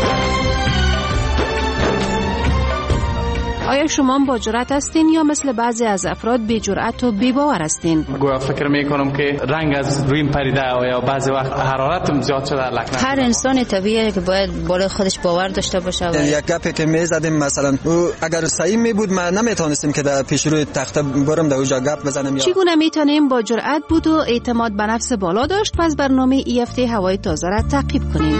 آیا شما با جرأت هستین یا مثل بعضی از افراد بی جرأت و بی باور هستین؟ گویا فکر میکنم که رنگ از رویم پریده و یا بعضی وقت حرارتم زیاد شده لکنه. هر انسان طبیعیه که باید بالای خودش باور داشته باشه. یک گپی که میزدیم مثلا او اگر صحیح می بود ما نمیتونستیم که در پیش روی تخته برم در اونجا گپ بزنم. چگونه میتونیم با جرأت بود و اعتماد به نفس بالا داشت؟ پس برنامه ای هفته هوای تازه را تعقیب کنیم.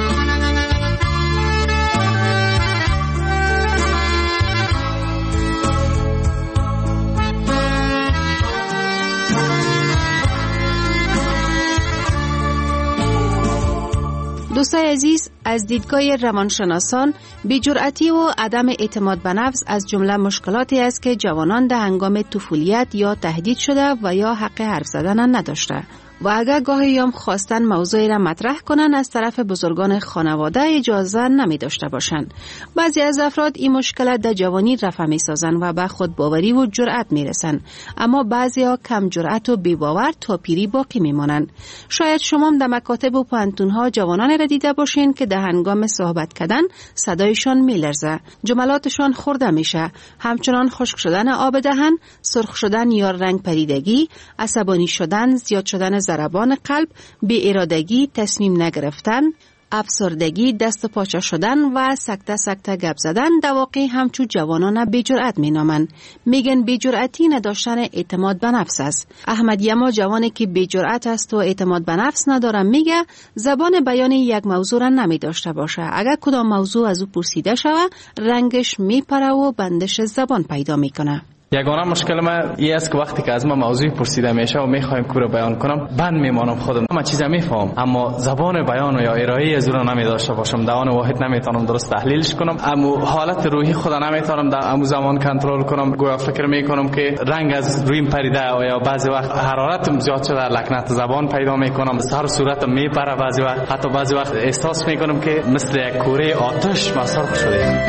دوستای عزیز، از دیدگاه روانشناسان بی‌جرأتی و عدم اعتماد به نفس از جمله مشکلاتی است که جوانان در هنگام طفولیت یا تهدید شده و یا حق حرف زدن نداشته. و اگر گاهی هم خواستن موضوعی را مطرح کنن از طرف بزرگان خانواده اجازه نمی داشته باشند. بعضی از افراد این مشکل در جوانی رفع می سازن و به خود باوری و جرأت می رسن، اما بعضی ها کم جرأت و بی‌باور تا پیری باقی می مانند. شاید شما هم در مکاتب و پانتون ها جوانان را دیده باشین که در هنگام صحبت کردن صدایشان می لرزه، جملاتشان خورده میشه، همچنان خشک شدن آب دهن، سرخ شدن یا رنگ پریدگی، عصبانی شدن، زیاد شدن ضربان قلب، بی ارادگی، تصمیم نگرفتن، افسردگی، دست و پاچه شدن و سکته سکته گپ زدن در واقع همچون جوانان بی‌جرأت مینامند. میگن بی‌جرأتی نداشتن اعتماد به نفس است. احمد یما جوانی که بی‌جرأت است و اعتماد به نفس نداره میگه زبان بیان یک موضوع را نمی داشته باشه. اگر کدام موضوع از او پرسیده شود رنگش میپره و بندش زبان پیدا میکنه. یگانه مشکل ما این است که وقتی که از ما موضوع پرسیده میشه و میخوایم کورو بیان کنم بند میمانم خودم. من چیزا میفهم اما زبان بیان یا ارائه از اون نمی داشته باشم، در آن واحد نمیتونم درست تحلیلش کنم، اما حالت روحی خود نمیتونم در امو زمان کنترل کنم. گویا فکر میکنم که رنگ از رویم پریده یا بعضی وقت حرارتم زیاد شده، لکنت زبان پیدا میکنم، سر صورتم میپره، بعضی وقت حتی بعضی وقت احساس میکنم که مثل یک کوره آتش ما سرخ شده.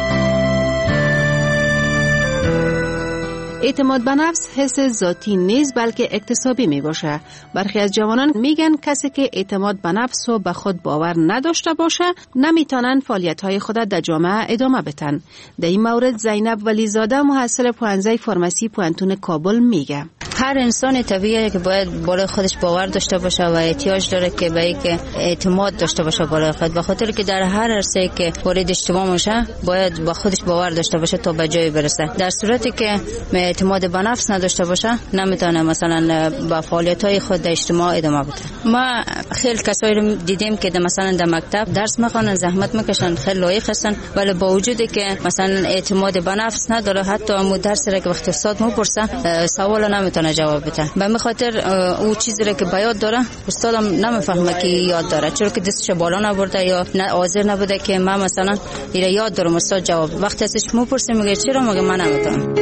اعتماد به نفس حس ذاتی نیست بلکه اکتسابی می باشه. برخی از جوانان میگن کسی که اعتماد به نفس و به خود باور نداشته باشه نمیتونن فعالیت‌های خود در جامعه ادامه بدن. در این مورد زینب ولیزاده محصل پوانزه فارمسی پوانتون کابل میگه هر انسان طبیعیه که باید بالای خودش باور داشته باشه و احتیاج داره که به یک اعتماد داشته باشه بالای خود، به خاطر که در هر عرصه‌ای که وارد اجتماع میشه باید با خودش باور داشته باشه تا به جای برسه. در صورتی که اعتماد به نفس نداشته باشه نمیتونه مثلا با فعالیت‌های خود در اجتماع ادامه بده. ما خیلی کسایی رو دیدیم که مثلا در مکتب درس میخوانن، زحمت میکشن، خیلی لایق هستن، ولی با وجودی که مثلا اعتماد به نفس نداره حتی همون درسی را که وقتی استاد میپرسه سوال نمیتونه جواب بده. به همین خاطر او چیزی را که به یاد داره استادم نمیفهمه که یاد داره، چرا که دستش بالا نبرده یا نه حاضر نبوده که من مثلا اینا یاد دارم استاد جواب. وقتی ازش میپرسه میگه چرا، میگه من نمیتونم.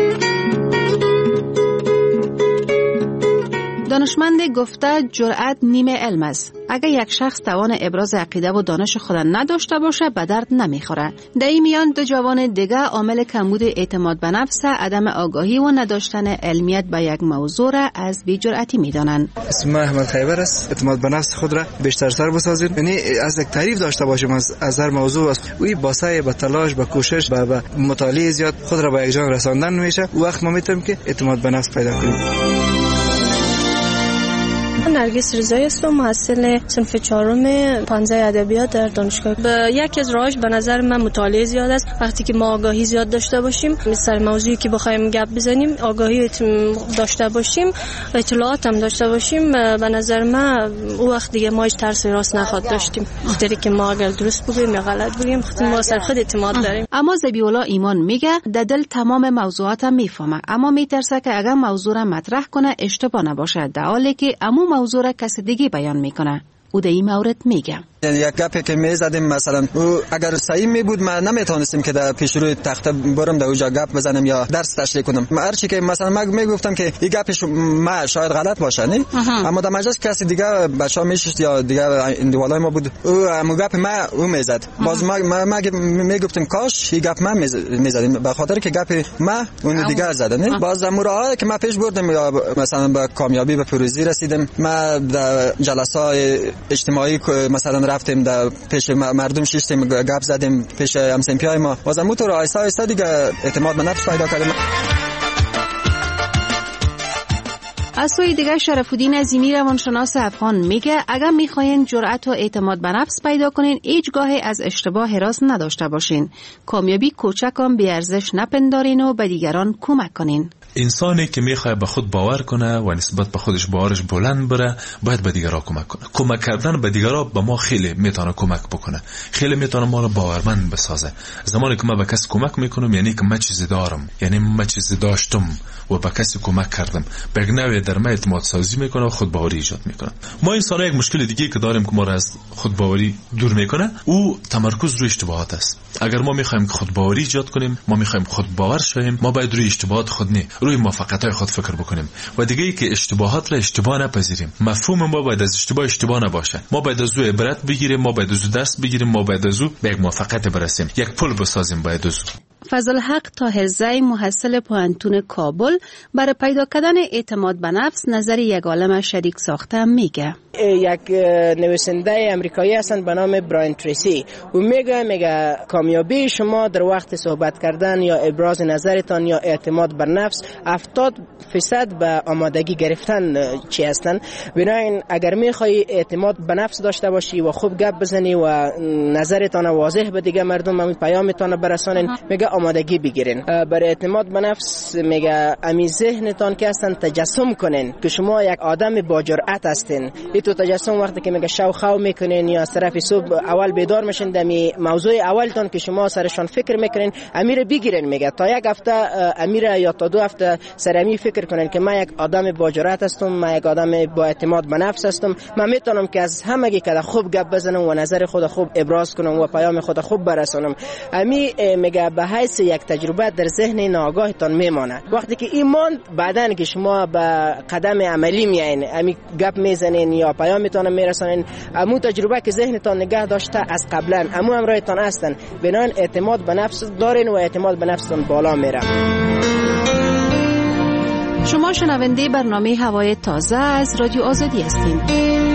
دانشمند گفته جرأت نیمه علم است. اگر یک شخص توان ابراز عقیده و دانش خود نداشته باشه به درد نمیخوره. در این میان دو جوان دیگه عامل کمبود اعتماد به نفس، عدم آگاهی و نداشتن علمیت به یک موضوع را از بی‌جرأتی میدانند. اسم من احمد خیبر است. اعتماد به نفس خود را بیشتر سر بسازید، یعنی از یک تعریف داشته باشیم از از هر موضوع است. وی با سعی، با تلاش، با کوشش، با مطالعه زیاد خود را به یک جان رساندن میشه. وقت ما میتونیم که اعتماد به نفس پیدا کنیم. نرگس رضایی هستم، محصل صنف چهارم پانزه ادبیات در دانشگاه. به یک از راهش به نظر من مطالعه زیاد است. وقتی که ما آگاهی زیاد داشته باشیم مثل موضوعی که بخوایم گپ بزنیم آگاهی داشته باشیم، اطلاعات هم داشته باشیم، به نظر من او وقت دیگه ما هیچ ترس راست نخواد داشتیم. خاطری که ما اگر درست بگیم یا غلط بگیم ما سر خود اعتماد داریم. اما ذبیح‌الله ایمان میگه در دل تمام موضوعات هم میفهمه، اما میترسه که اگر موضوع را مطرح کنه اشتباه نباشه، در حالی که عمو موضوع را کسی دیگه بیان میکنه. او در این مورد میگه یک گپی که میزدیم مثلا او اگر صحیح می بود من نمیتونستم که در پیش روی تخته برم در اونجا گپ بزنم یا درس تشریح کنم. هر چی که مثلا من میگفتم که این گپش ما شاید غلط باشه نه، اما در مجلس کسی دیگه بچا میشست یا دیگه اندوالای ما بود او همون گپ ما او میزد، باز ما ما میگفتیم کاش این گپ ما میزدیم به خاطر که گپ ما اون دیگه زده نه. باز امورا که ما پیش بردیم یا مثلا به کامیابی به پیروزی رسیدیم. ما در جلسات اجتماعی مثلا رفتیم در پیش مردم شیشتیم گپ زدیم پیش همسنپیای ما، باز موتور آیسته آیسته دیگه اعتماد به نفس پیدا کردیم. از سوی دیگر شرف الدین عظیمی روانشناس افغان میگه اگر میخواین جرأت و اعتماد به نفس پیدا کنین هیچگاهی از اشتباه حراس نداشته باشین. کامیابی کوچک هم بی ارزش نپندارین و به دیگران کمک کنین. انسانی که میخواد به خود باور کنه و نسبت به خودش باورش بلند بره باید به دیگران کمک کنه. کمک کردن به دیگران به ما خیلی میتونه کمک بکنه، خیلی میتونه ما رو باورمند بسازه. زمانی که ما به کسی کمک میکنم یعنی که من چیزی دارم، یعنی من چیزی داشتم و به کسی کمک کردم. بگنوی در ما اعتماد سازی میکنه و خودباوری ایجاد میکنه. ما انسان‌ها یک مشکل دیگه که داریم که ما را از خودباوری دور میکنه، او تمرکز روی اشتباهات است. اگر ما میخوایم که خودباوری ایجاد کنیم، ما میخوایم خودباور شویم، ما باید روی اشتباهات خود نه، روی موفقیت‌های خود فکر بکنیم و دیگه ای که اشتباهات را اشتباه نپذیریم. مفهوم ما باید از اشتباه اشتباه نباشه. ما باید از او عبرت بگیریم، ما باید از او درس بگیریم، ما باید از او به یک موفقیت برسیم، یک پل بسازیم باید از او. فضل حق طاهرزی محصل پوهنتون کابل برای پیدا کردن اعتماد به نفس نظر یک عالم شریک ساخته میگه. یک نویسنده امریکایی هستند به نام براین تریسی و میگه میگه کامیابی شما در وقت صحبت کردن یا ابراز نظرتان یا اعتماد بر نفس هفتاد درصد به آمادگی گرفتن چی هستن. بنابراین اگر میخوای اعتماد به نفس داشته باشی و خوب گپ بزنی و نظرتان واضح به دیگه مردم هم پیامتان برسانین، میگه آمادگی بگیرین. برای اعتماد به نفس میگه امی ذهنتان که هستن تجسم کنین که شما یک آدم با جرأت هستین. تو تجسم وقتی که میگه شو خو میکنین یا از طرف صبح اول بیدار میشین دمی موضوع اولتون که شما سرشان فکر میکنین امیر بگیرین. میگه تا یک هفته امیر یا تا دو هفته سرمی فکر کنین که من یک آدم با جرأت هستم، من یک آدم با اعتماد به نفس هستم، من میتونم که از همگی که خوب گپ بزنم و نظر خود خوب ابراز کنم و پیام خود خوب برسونم. امی میگه به حیث یک تجربه در ذهن ناآگاهتان میمانه. وقتی که ایمان بعدن که شما به قدم عملی میایین، امی گپ میزنین یا پیامتان میرسانین، امو تجربه که ذهنتان نگه داشته از قبلا امو همراهتان هستن، بنان اعتماد به نفس دارین و اعتماد به نفستان بالا میره. شما شنونده برنامه هوای تازه از رادیو آزادی هستین.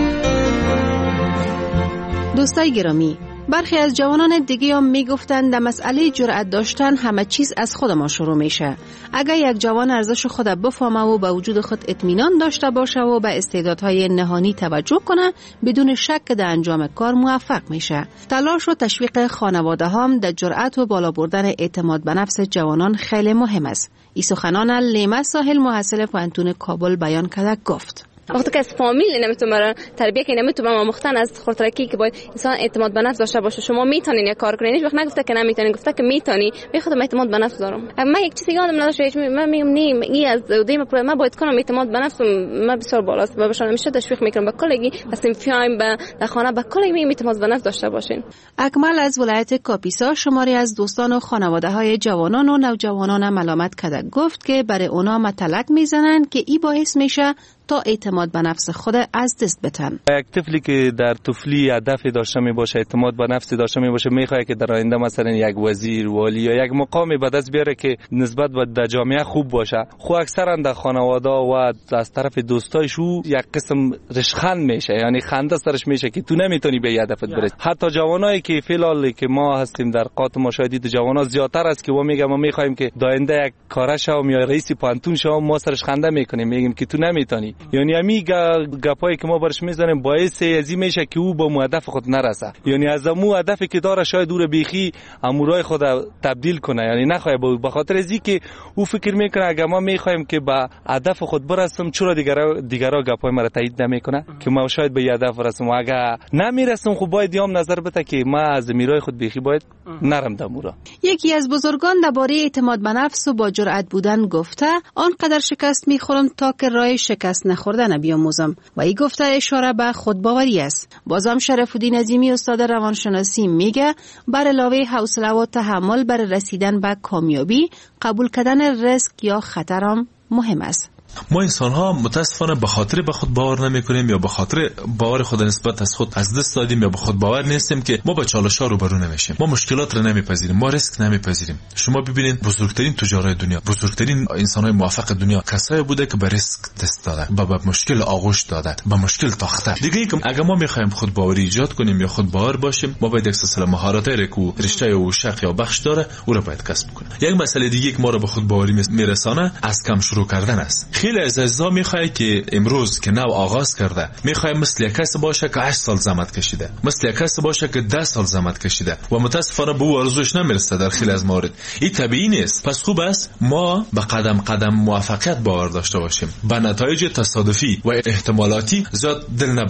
دوستای گرامی، برخی از جوانان دیگه هم میگفتند در مسئله جرأت داشتن همه چیز از خود ما شروع میشه. اگر یک جوان ارزش خود بفهمه و به وجود خود اطمینان داشته باشه و به استعدادهای نهانی توجه کنه، بدون شک در انجام کار موفق میشه. تلاش و تشویق خانواده هم در جرأت و بالا بردن اعتماد به نفس جوانان خیلی مهم است. این سخنان لیما ساحل محصل پوهنتون کابل بیان کرده گفت. وقتی که از فامیل نمیتونه تربیت که نمیتونه آموختن از خردترکی که باید انسان اعتماد به نفس داشته باشه. شما میتونین یک کار کنین، هیچ وقت نگفته که نمیتونین، گفته که میتونی. به خودم اعتماد به نفس دارم. من یک چیزی یادم نداشت، من میگم نیم این از دیم پرو من باید کنم اعتماد به نفس من بسیار بالاست. بابشان همیشه تشویق میکنم به کلگی، واسه فیایم به در خانه به کلگی میگم اعتماد به نفس داشته باشین. اکمل از ولایت کاپیسا شماری از دوستان و خانواده های جوانان و نوجوانان ملامت کرده گفت که برای اونا متلک میزنن که ای باعث میشه تا اعتماد به نفس خود از دست بدن. یک طفلی که در طفلی هدفی داشته می باشه، اعتماد به نفس داشته می باشه، میخواد که در آینده مثلا یک وزیر، والی یا یک مقامی به دست بیاره که نسبت به جامعه خوب باشه، خو اکثرا در خانواده و از طرف دوستایش او یک قسم رشخند میشه، یعنی خنده سرش میشه که تو نمیتونی به هدفت برسی. حتی جوانایی که فعلا که ما هستیم در قات مشاهدی تو جوانا زیادتر است که ما میگم ما میخوایم که در آینده یک کارا شوم یا رئیس پانتون شوم، ما سرش خنده میکنیم، میگیم که تو نمیتونی. یعنی امی گپایی که ما برش میزنیم باعث ازی میشه که او به هدف خود نرسه، یعنی از مو هدفی که داره شاید دور بیخی امورای خود تبدیل کنه، یعنی نخواه به خاطر ازی که او فکر میکنه اگر ما میخوایم که به هدف خود برسم چرا دیگرا دیگرا گپای مرا تایید نمیکنه که ما شاید به هدف برسم و اگر نمیرسم خب باید یام نظر بده که ما از میرای خود بیخی باید نرم دمورا. یکی از بزرگان درباره اعتماد به نفس و با جرأت بودن گفته آنقدر شکست میخورم تا که راه شکست نخوردن بیاموزم و ای گفته اشاره به خودباوری است. بازم شرف الدین عظیمی استاد روانشناسی میگه بر علاوه حوصله و تحمل بر رسیدن به کامیابی، قبول کردن ریسک یا خطر هم مهم است. ما انسان ها متاسفانه به خاطر به خود باور نمی کنیم یا به خاطر باور خود نسبت از خود از دست دادیم یا به خود باور نیستیم که ما با چالش ها روبرو نمیشیم، ما مشکلات را نمیپذیریم، ما ریسک نمیپذیریم. شما ببینید بزرگترین تجارای دنیا، بزرگترین انسان های موفق دنیا کسایی بوده که به ریسک دست داده، به با مشکل آغوش داده، به مشکل تاخته. دیگه اینکه اگر ما میخوایم خود باوری ایجاد کنیم یا خود باور باشیم، ما باید یک سلسله مهارتایی که رشته او شق یا بخش داره او را باید کسب کنیم. یک مسئله دیگه که ما را به خود باوری میرسانه از کم شروع کردن است. خیلی از عزیزا میخواد که امروز که نو آغاز کرده میخواد مثل یک کس باشه که هشت سال زحمت کشیده، مثل یک کس باشه که ده سال زحمت کشیده و متاسفانه به او آرزوش نمیرسه در خیلی از موارد. این طبیعی نیست. پس خوب است ما به قدم قدم موفقیت باور داشته باشیم، به نتایج تصادفی و احتمالاتی زیاد دل نبندیم.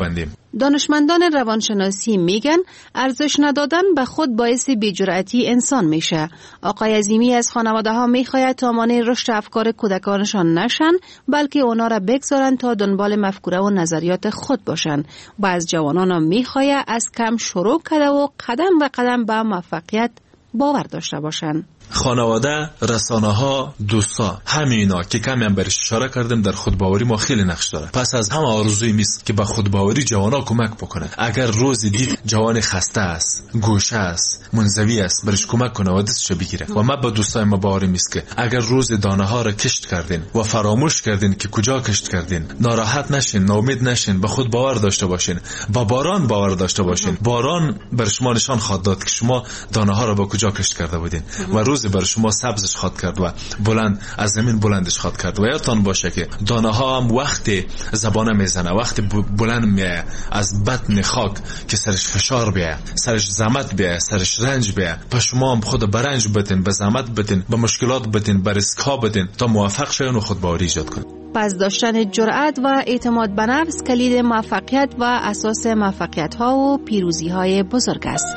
دانشمندان روانشناسی میگن ارزش ندادن به خود باعث بی‌جرأتی انسان میشه. آقای عظیمی از خانواده ها میخواید تا مانع رشد افکار کودکانشان نشن، بلکه اونا را بگذارن تا دنبال مفکوره و نظریات خود باشن. و از جوانان هم میخواید از کم شروع کرده و قدم و قدم به موفقیت باور داشته باشن. خانواده، رسانه ها، دوستا، همینا که کمی هم برش اشاره کردیم در خودباوری ما خیلی نقش داره. پس از همه آرزوی میست که به خودباوری جوانا کمک بکنه. اگر روز دید جوان خسته است، گوشه است، منزوی است، برش کمک کنه و دستش بگیره. و ما با دوستای ما باوری میست که اگر روز دانه ها را کشت کردین و فراموش کردین که کجا کشت کردین، ناراحت نشین، ناامید نشین، به خود باور داشته باشین، با باران باور داشته باشین. باران بر شما نشان خواهد داد که شما دانه ها را با کجا کشت کرده بودین و روز بر شما سبزش خواد کرد و بلند از زمین بلندش خواد کرد. و یادتان باشه که دانه ها هم وقتی زبانه میزنه، وقتی بلند میه از بطن خاک که سرش فشار بیه، سرش زحمت بیه، سرش رنج بیه، پس شما هم خود برنج بدین، به زحمت بدین، به مشکلات بدین، به ریسک‌ها بدین تا موفق شین و خودباوری ایجاد کنین. پس داشتن جرأت و اعتماد به نفس کلید موفقیت و اساس موفقیت ها و پیروزی های بزرگ است.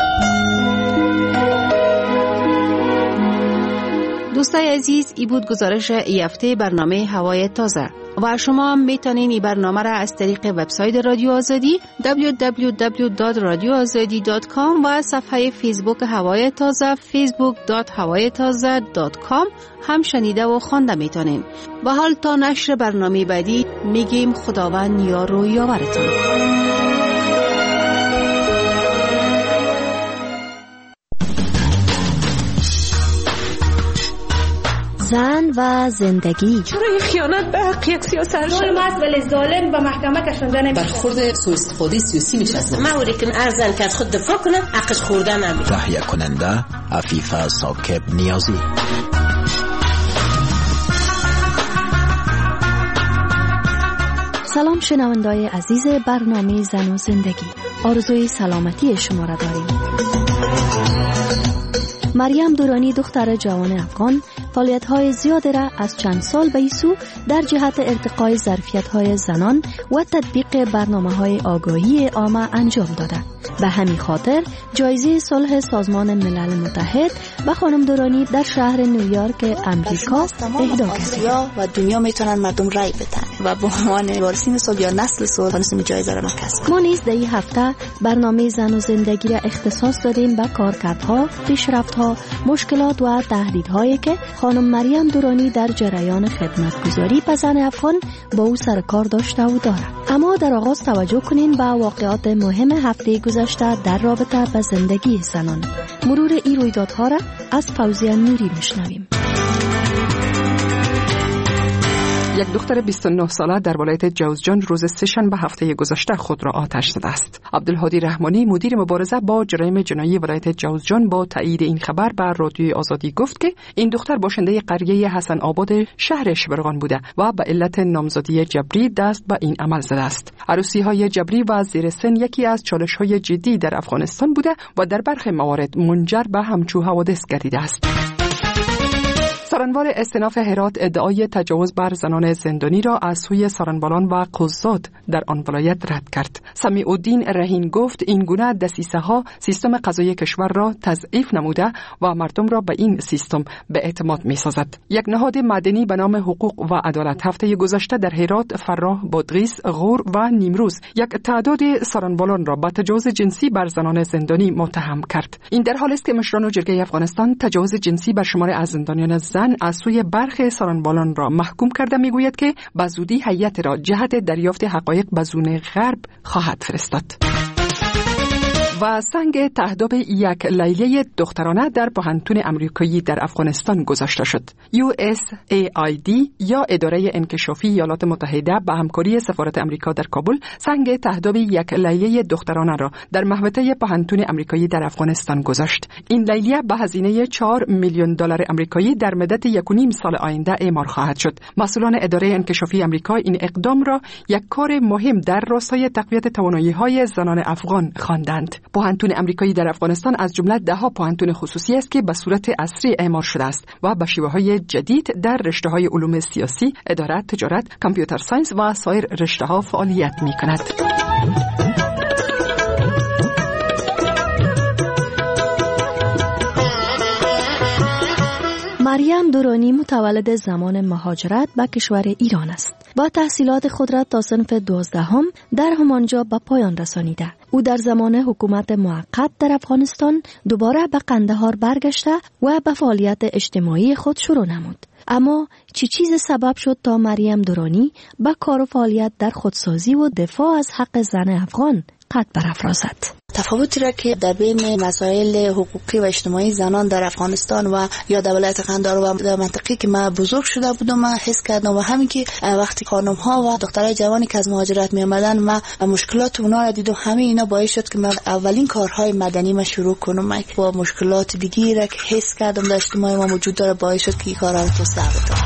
دوستای عزیز، ای بود گزارش ای هفته برنامه هوای تازه و شما هم میتونین این برنامه را از طریق وبسایت رادیو آزادی دبلیو دبلیو دبلیو دات رادیو آزادی دات کام و صفحه فیسبوک هوای تازه فیسبوک دات هوای تازه دات کام هم شنیده و خوانده میتونین. و حال تا نشر برنامه بعدی میگیم خداوند یار و یاورتون. زن و زندگی. چرا خیانت به حق یک سیاست ظلم است ولی ظالم به محکمه کشنده نمیشه. برخورد سوء استفاده سیاسی میشه. معوری که ارزن که از خود دفاع کنه حقش خورده نمیشه. تهیه کننده عفیفه ساکب نیازی. سلام شنوندای عزیز برنامه زن و زندگی. آرزوی سلامتی شما را داریم. مریم دورانی دختر جوان افغان فعالیت‌های زیادی را از چند سال به این سو در جهت ارتقای ظرفیت‌های زنان و تطبیق برنامه‌های آگاهی عامه انجام داده. به همین خاطر جایزه صلح سازمان ملل متحد به خانم دورانی در شهر نیویورک امریکا اهدا کرد. و دنیا میتونن مردم رای بدن و به عنوان وارثین صلح یا نسل صلح تونستیم جایزه را کسب کنیم. ما نیز در این هفته برنامه زن و زندگی را اختصاص دادیم به کارکردها، پیشرفت‌ها، مشکلات و تهدیدهایی که خانم مریم دورانی در جریان خدمتگزاری به زن افغان با او سر کار داشته و دارد. اما در آغاز توجه کنین به واقعات مهم هفته گذشته در رابطه با زندگی زنان. مرور این رویدادها را از فوزیه نوری میشنویم. یک دختر بیست و نه ساله در ولایت جوزجان روز سه‌شنبه هفته گذشته خود را آتش زده است. عبدالهادی رحمانی مدیر مبارزه با جرایم جنایی ولایت جوزجان با تایید این خبر به رادیوی آزادی گفت که این دختر باشنده قریه حسن آباد شهر شبرغان بوده و به علت نامزدی جبری دست به این عمل زده است. عروسی های جبری و زیر سن یکی از چالش های جدی در افغانستان بوده و در برخی موارد منجر به همچو حوادث گردیده است. سرانوار استناف هرات ادعای تجاوز بر زنان زندانی را از سوی سرانبالان و قضات در آن ولایت رد کرد. سمیع الدین رهین گفت این گونه دسیسه ها سیستم قضایی کشور را تضعیف نموده و مردم را به این سیستم به اعتماد می سازد. یک نهاد مدنی به نام حقوق و عدالت هفته گذشته در هرات، فراه، بادغیس، غور و نیمروز یک تعداد سرانبالان را به تجاوز جنسی بر زنان زندانی متهم کرد. این در حالی است که مشران جرگه افغانستان تجاوز جنسی بر شمار از زندانیان زن از سوی برخی سرانبالان را محکوم کرده میگوید که به زودی هیئت را جهت دریافت حقایق به زون غرب خواهد فرستاد. و سنگ تهداب یک لیلیه دخترانه در پوهنتون امریکایی در افغانستان گذاشته شد. یو اس ای آی دی یا اداره انکشافی ایالات متحده به همکاری سفارت امریکا در کابل سنگ تهداب یک لیلیه دخترانه را در محوطه پوهنتون امریکایی در افغانستان گذاشت. این لیلیه به هزینه چهار میلیون دلار امریکایی در مدت یک و نیم سال آینده اعمار خواهد شد. مسئولان اداره انکشافی امریکا این اقدام را یک کار مهم در راستای تقویت توانایی‌های زنان افغان خواندند. پوهنتون امریکایی در افغانستان از جمله ده ها پوهنتون خصوصی است که به صورت عصری اعمار شده است و به شیوه‌های جدید در رشته‌های علوم سیاسی، اداره، تجارت، کامپیوتر ساینس و سایر رشته‌ها فعالیت می‌کند. مریم دورانی متولد زمان مهاجرت به کشور ایران است. با تحصیلات خود را تا صنف دوازدهم در همانجا به پایان رسانیده. او در زمان حکومت موقت در افغانستان دوباره به قندهار برگشته و به فعالیت اجتماعی خود شروع نمود. اما چی چیز سبب شد تا مریم دورانی به کار و فعالیت در خودسازی و دفاع از حق زن افغان قد برافرازد؟ تفاوتی را که در بین مسائل حقوقی و اجتماعی زنان در افغانستان و یا در ولایت قندهار و در منطقه‌ای که من بزرگ شده بودم من حس کردم و همین که وقتی خانم ها و دخترای جوانی که از مهاجرت می آمدن من مشکلات اونا را دیدم، همه اینا باعث شد که من اولین کارهای مدنی ما شروع کنم و مشکلات دیگه را که حس کردم در اجتماع ما موجود داره باعث شد که این کارا رو توسعه بدم.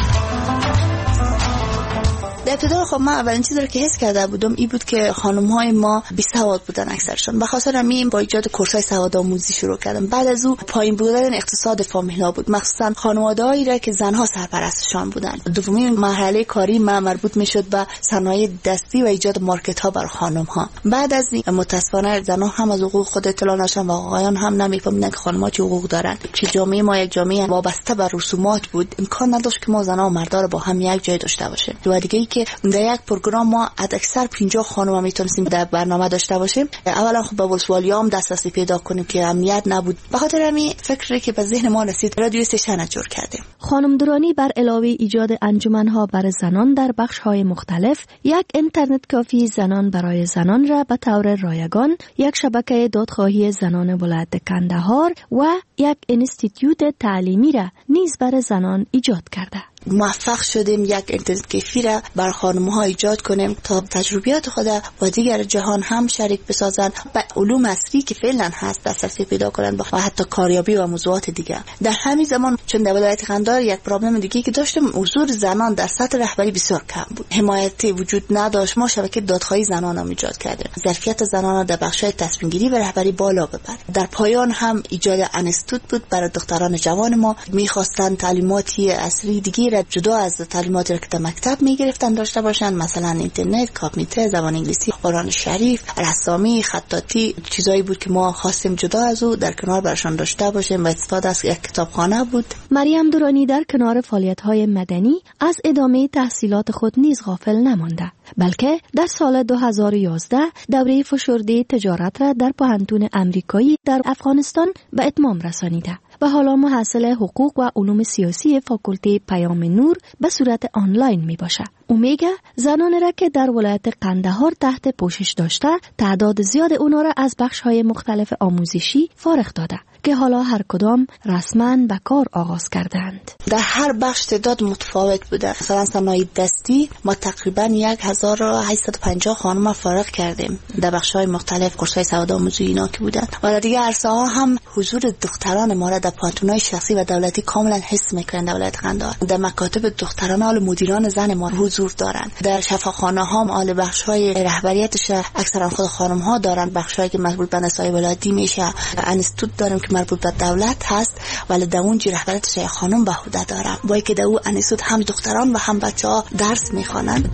در ابتدا خب من اولین چیزی رو که حس کرده بودم این بود که خانم‌های ما بی‌سواد بودن اکثرشون. به خاطر همین با ایجاد کورس‌های سوادآموزی شروع کردم. بعد از او پایین بودن اقتصاد فامیل‌ها بود، مخصوصا خانواده‌هایی را که زن‌ها سرپرستشان بودن. دومین مرحله کاری ما مربوط می‌شد به صنایع دستی و ایجاد مارکت‌ها برای خانم‌ها. بعد از این متأسفانه زن‌ها هم از حقوق خود اطلاع نداشتن و آقایان هم نمی‌فهمیدن که خانم‌ها چه حقوق دارن. که جامعه ما یک جامعه وابسته به رسومات بود، امکان نداشت که ما زن‌ها و مردها رو با هم یک جای داشته باشیم. و دیگه که در یک پروگرام ما اکثر پنجاه خانم میتونستیم در برنامه داشته باشیم. اولا خب به ولسوالیام دسترسی پیدا کنیم که امنیت نبود. به خاطر همین فکری که به ذهن ما رسید رادیو سشن جور کردیم. خانم دورانی بر علاوه ایجاد انجمن‌ها برای زنان در بخش‌های مختلف، یک اینترنت کافی زنان برای زنان را به طور رایگان، یک شبکه دادخواهی زنان ولایت قندهار و یک اینستیتوت تعلیمی را نیز برای زنان ایجاد کرده. موفق شدیم یک اینترنت کیفی را بر خانم‌ها ایجاد کنیم تا تجربیات خود و دیگر جهان هم شریک بسازند و علوم عصری که فعلا هست دسترسی پیدا کنند و حتی کاریابی و موضوعات دیگر. در همین زمان چون در ولایت قندهار یک پرابلم دیگه که داشتیم، حضور زنان در سطح رهبری بسیار کم بود، حمایت وجود نداشت. ما شبکه دادخواهی زنان را ایجاد کردیم، ظرفیت زنان را در بخش‌های تصمیم گیری و رهبری بالا ببرد. در پایان هم ایجاد انستیتوت بود برای دختران جوان ما، می‌خواستند تعلیماتی عصری دیگه جدا از تعلیماتی را که در مکتب میگرفتن داشته باشن، مثلا اینترنت، کامپیوتر، زبان انگلیسی، قرآن شریف، رسامی، خطاطی، چیزایی بود که ما خواستیم جدا از او در کنار برشان داشته باشیم و استفاده از یک کتابخانه بود. مریم دورانی در کنار فعالیت‌های مدنی از ادامه تحصیلات خود نیز غافل نمانده، بلکه در سال دو هزار و یازده دوره فشرده تجارت را در پوهنتون امریکایی در افغانستان به اتمام رسانیده و حالا محصل حقوق و علوم سیاسی فاکولته پیام نور به صورت آنلاین می باشه. او میگه زنانی را که در ولایت قندهار تحت پوشش داشته، تعداد زیاد اونا را از بخش‌های مختلف آموزشی فارغ داده که حالا هر کدام رسما به کار آغاز کردند. در هر بخش تعداد متفاوت بوده. مثلا صنایع دستی ما تقریبا هزار و هشتصد و پنجاه خانم فارغ کردیم در بخش‌های مختلف، کورس‌های سوادآموزی اینا که بودن. و در دیگه عرصه‌ها هم حضور دختران ما را در پانتونای شخصی و دولتی کاملا حس می‌کنند. در ولایت قندهار در مکاتب دختران حال مدیران زن ما حضور دارند. در شفاخانه‌ها مال بخش‌های رهبریتش اکثرا خود خانم‌ها دارند. بخش‌هایی که مربوط به نسای ولایتی میشه، انستیتوت داریم که مربوط به دولت هست ولی در اون رهبریتش خانم به عهده داره. با اینکه در اون انستیتوت هم دختران و هم بچه‌ها درس می‌خوانند.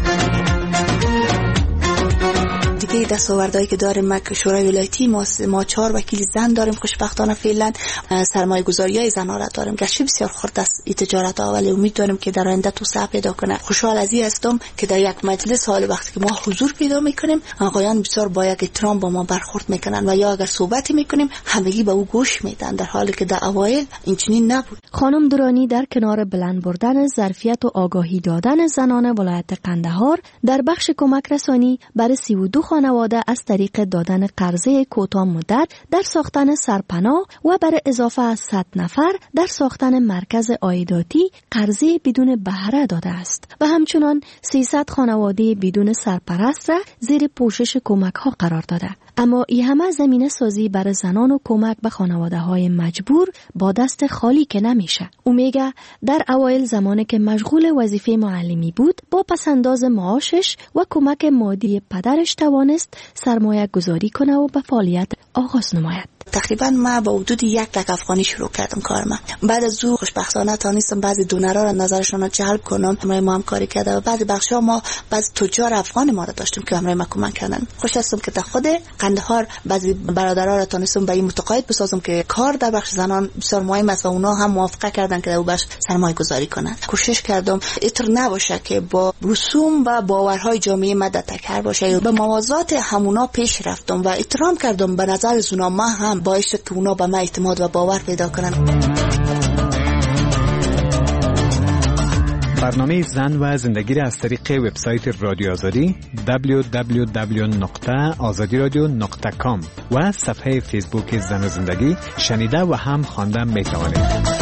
دیگه دستاوردهایی که داریم ما که شورای ولایتی ما ما چهار وکیل زن داریم، خوشبختانه فعلا سرمایه گذاریای زن‌ها را داریم. گرچه بسیار خرد است این تجارت ها ولی امید داریم که در آینده توسعه پیدا کنه. خوشحال از این هستم که در یک مجلس حال وقتی که ما حضور پیدا میکنیم آقایان بسیار با یک احترام با ما برخورد میکنن و یا اگر صحبتی میکنیم همگی به او گوش میدن، در حالی که در اوایل این چنین نبود. خانم دورانی در کنار بلند بردن ظرفیت و آگاهی دادن زنان ولایت قندهار در بخش کمک رسانی برای سی و دو خانواده از طریق دادن قرضه کوتاه مدت در ساختن سرپناه و برای اضافه از صد نفر در ساختن مرکز عایداتی قرضه بدون بهره داده است و همچنان سیصد خانواده بدون سرپرست را زیر پوشش کمک ها قرار داده. اما این همه زمینه سازی برای زنان و کمک به خانواده های مجبور با دست خالی که نمیشه. او میگه در اوایل زمانی که مشغول وظیفه معلمی بود با پسنداز معاشش و کمک مادی پدرش توانست سرمایه گذاری کنه و به فعالیت آغاز نماید. تقریبا ما با حدود یک لک افغانی شروع کردم کار ما. بعد از او خوشبختانه تانستم بعضی دونرها را نظرشون را جلب کنم، همراه ما همکاری کرده و بعضی بخشا ما بعضی تجار افغان ما را داشتیم که همراه ما کمک کردن. خوش هستم که در خود قندهار بعضی برادرها را تونستم به این متقاعد بسازم که کار در بخش زنان بسیار مهم است و اونا هم موافقه کردن که در بخش سرمایه گذاری کنند. کوشش کردم اینطور نباشه که با رسوم و باورهای جامعه مدد تکر باشه، به موازات همونا پیش رفتم و احترام کردم. به نظر زونا ما هم باعث شد که اونا به من اعتماد و باور پیدا کنن. برنامه زن و زندگی را از طریق وبسایت رادیو آزادی دبلیو دبلیو دبلیو نقطه آزادی رادیو نقطه کام و صفحه فیسبوک زن و زندگی شنیده و هم خوانده می توانید.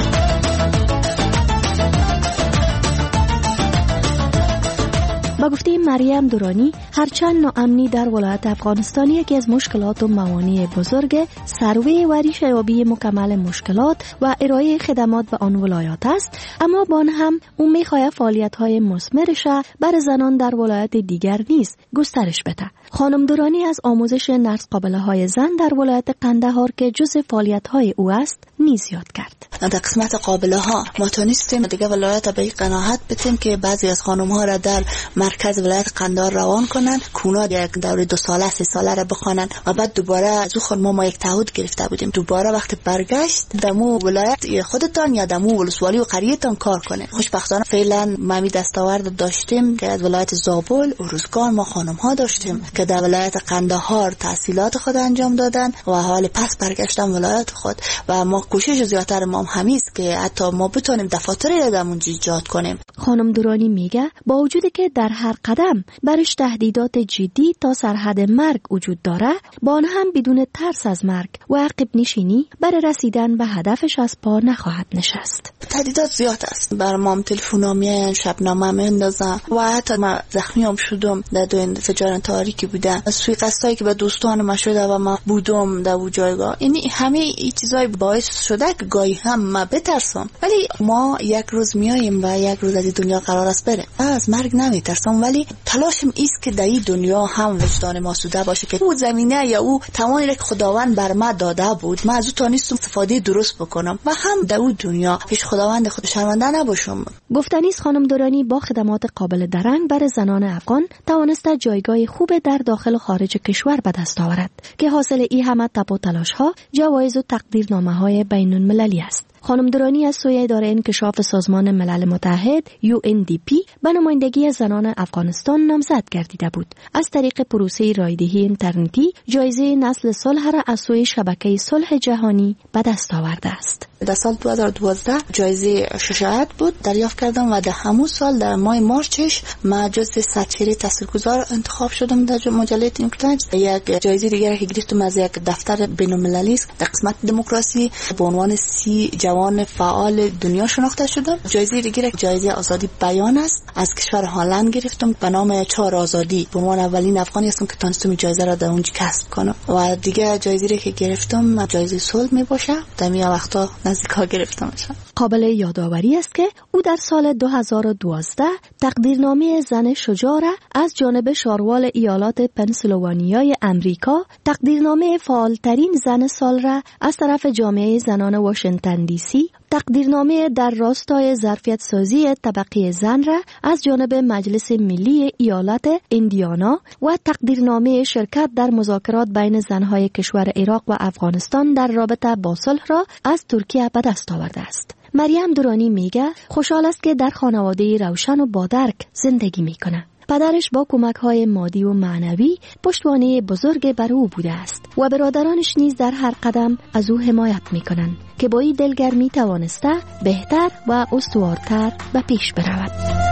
با گفته مریم درانی، هرچند ناامنی در ولایت افغانستان یکی از مشکلات و موانع بزرگ سروی و ریشه‌یابی مکمل مشکلات و ارائه خدمات به آن ولایات است، اما با آن هم او می‌خواهد فعالیت‌های مثمرش بر زنان در ولایت دیگر نیز گسترش بده. خانم درانی از آموزش نرس قابله‌های زن در ولایت قندهار که جزء فعالیت‌های او است نیز یاد کرد. در قسمت قابله ها ما تونستیم دیگه ولایت به قناعت بدیم که بعضی از خانم ها را در مرکز ولایت قندهار روان کنن، کونا یک دوره دو ساله سه ساله را بخوانن و بعد دوباره از خانم ما یک تعهد گرفته بودیم دوباره وقتی برگشت دمو ولایت خودتان یا دمو ولسوالی و قریه‌تان کار کنه. خوشبختانه فعلا ما می دستاورد داشتیم که از ولایت زابل و روزگار ما خانم ها داشتیم که در ولایت قندهار تحصیلات خود انجام دادن و حال پس برگشتن ولایت خود و ما کوشش زیادتر ما هم است که حتی ما بتونیم دفاتری را در اونجا ایجاد کنیم. خانم درانی میگه با وجودی که در هر قدم برش تهدیدات جدی تا سرحد مرگ وجود داره، با آن هم بدون ترس از مرگ و عقب نشینی برای رسیدن به هدفش از پا نخواهد نشست. تهدیدات زیاد است. بر ما تلفن‌ها میان، شبنامه میندازن و حتی ما زخمی هم شدم در دو انفجار تاریکی بودن. سوی قصدایی که به دوستان ما شده و ما بودم در اون جایگاه. یعنی همه این چیزای باعث شده که گاهی هم ما بترسم، ولی ما یک روز میایم و یک روز از این دنیا قرار است بره. از مرگ نمیترسم، ولی تلاشم است که در این دنیا هم وجدان ما سوده باشه که او زمینه یا او توانی که خداوند بر ما داده بود ما از اون تونستم استفاده درست بکنم و هم در اون دنیا پیش خداوند خود شرمنده نباشم. گفتنیست خانم درانی با خدمات قابل درنگ برای زنان افغان توانسته جایگاه خوب در داخل و خارج کشور به دست آورد که حاصل این همه تب و تلاش ها جوایز و تقدیرنامه‌های بین‌المللی است. خانم درانی از سوی اداره انکشاف سازمان ملل متحد یو ان دی پی به نمایندگی زنان افغانستان نامزد گردیده بود. از طریق پروسه رایدهی اینترنتی جایزه نسل صلح را از سوی شبکه صلح جهانی به دست آورده است. در سال دو هزار و دوازده جایزه شجاعت بود دریافت کردم و در همون سال در ماه مارچش ما جزو صد چهره تاثیرگذار انتخاب شدم در مجله نیویورک تایمز. یک جایزه دیگر که گرفتم از یک دفتر بین‌المللی است در قسمت دموکراسی به عنوان سی جوان فعال دنیا شناخته شدم. جایزه دیگر جایزه آزادی بیان است از کشور هلند گرفتم به نام چهار آزادی. به عنوان اولین افغانی هستم که تونستم جایزه را در اونجا کسب کنم. و دیگه جایزه که گرفتم جایزه صلح می باشه. در می وقتا نزدیکا گرفتمش. قابل یادآوری است که او در سال دو هزار و دوازده تقدیرنامه زن شجاع را از جانب شاروال ایالات پنسیلوانیای امریکا، تقدیرنامه فعالترین زن سال را از طرف جامعه زنان واشنگتن دی سی، تقدیرنامه در راستای ظرفیت سازی طبقه زن را از جانب مجلس ملی ایالت ایندیانا و تقدیرنامه شرکت در مذاکرات بین زنهای کشور عراق و افغانستان در رابطه با صلح را از ترکیه به دست آورده است. مریم درانی میگه خوشحال است که در خانواده روشن و با درک زندگی میکنه. پدرش با کمک‌های مادی و معنوی پشتوانه بزرگ بر او بوده است و برادرانش نیز در هر قدم از او حمایت میکنند که با این دلگرمی توانسته بهتر و استوارتر به پیش برود.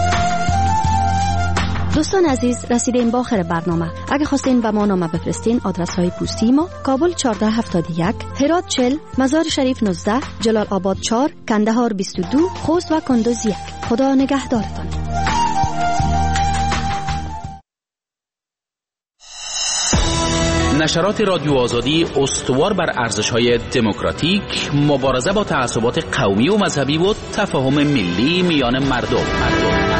دوستان عزیز، رسیدیم به آخر برنامه. اگه خواستین به ما نامه بفرستین، آدرس های پستی ما: کابل چهارده هفتاد و یک، هرات چهل، مزار شریف نوزده، جلال آباد چهار، کندهار بیست و دو، خوست و کندوز یک. خدا نگهدارتان. نشرات رادیو آزادی استوار بر ارزش‌های دموکراتیک، مبارزه با تعصبات قومی و مذهبی و تفاهم ملی میان مردم. مردم.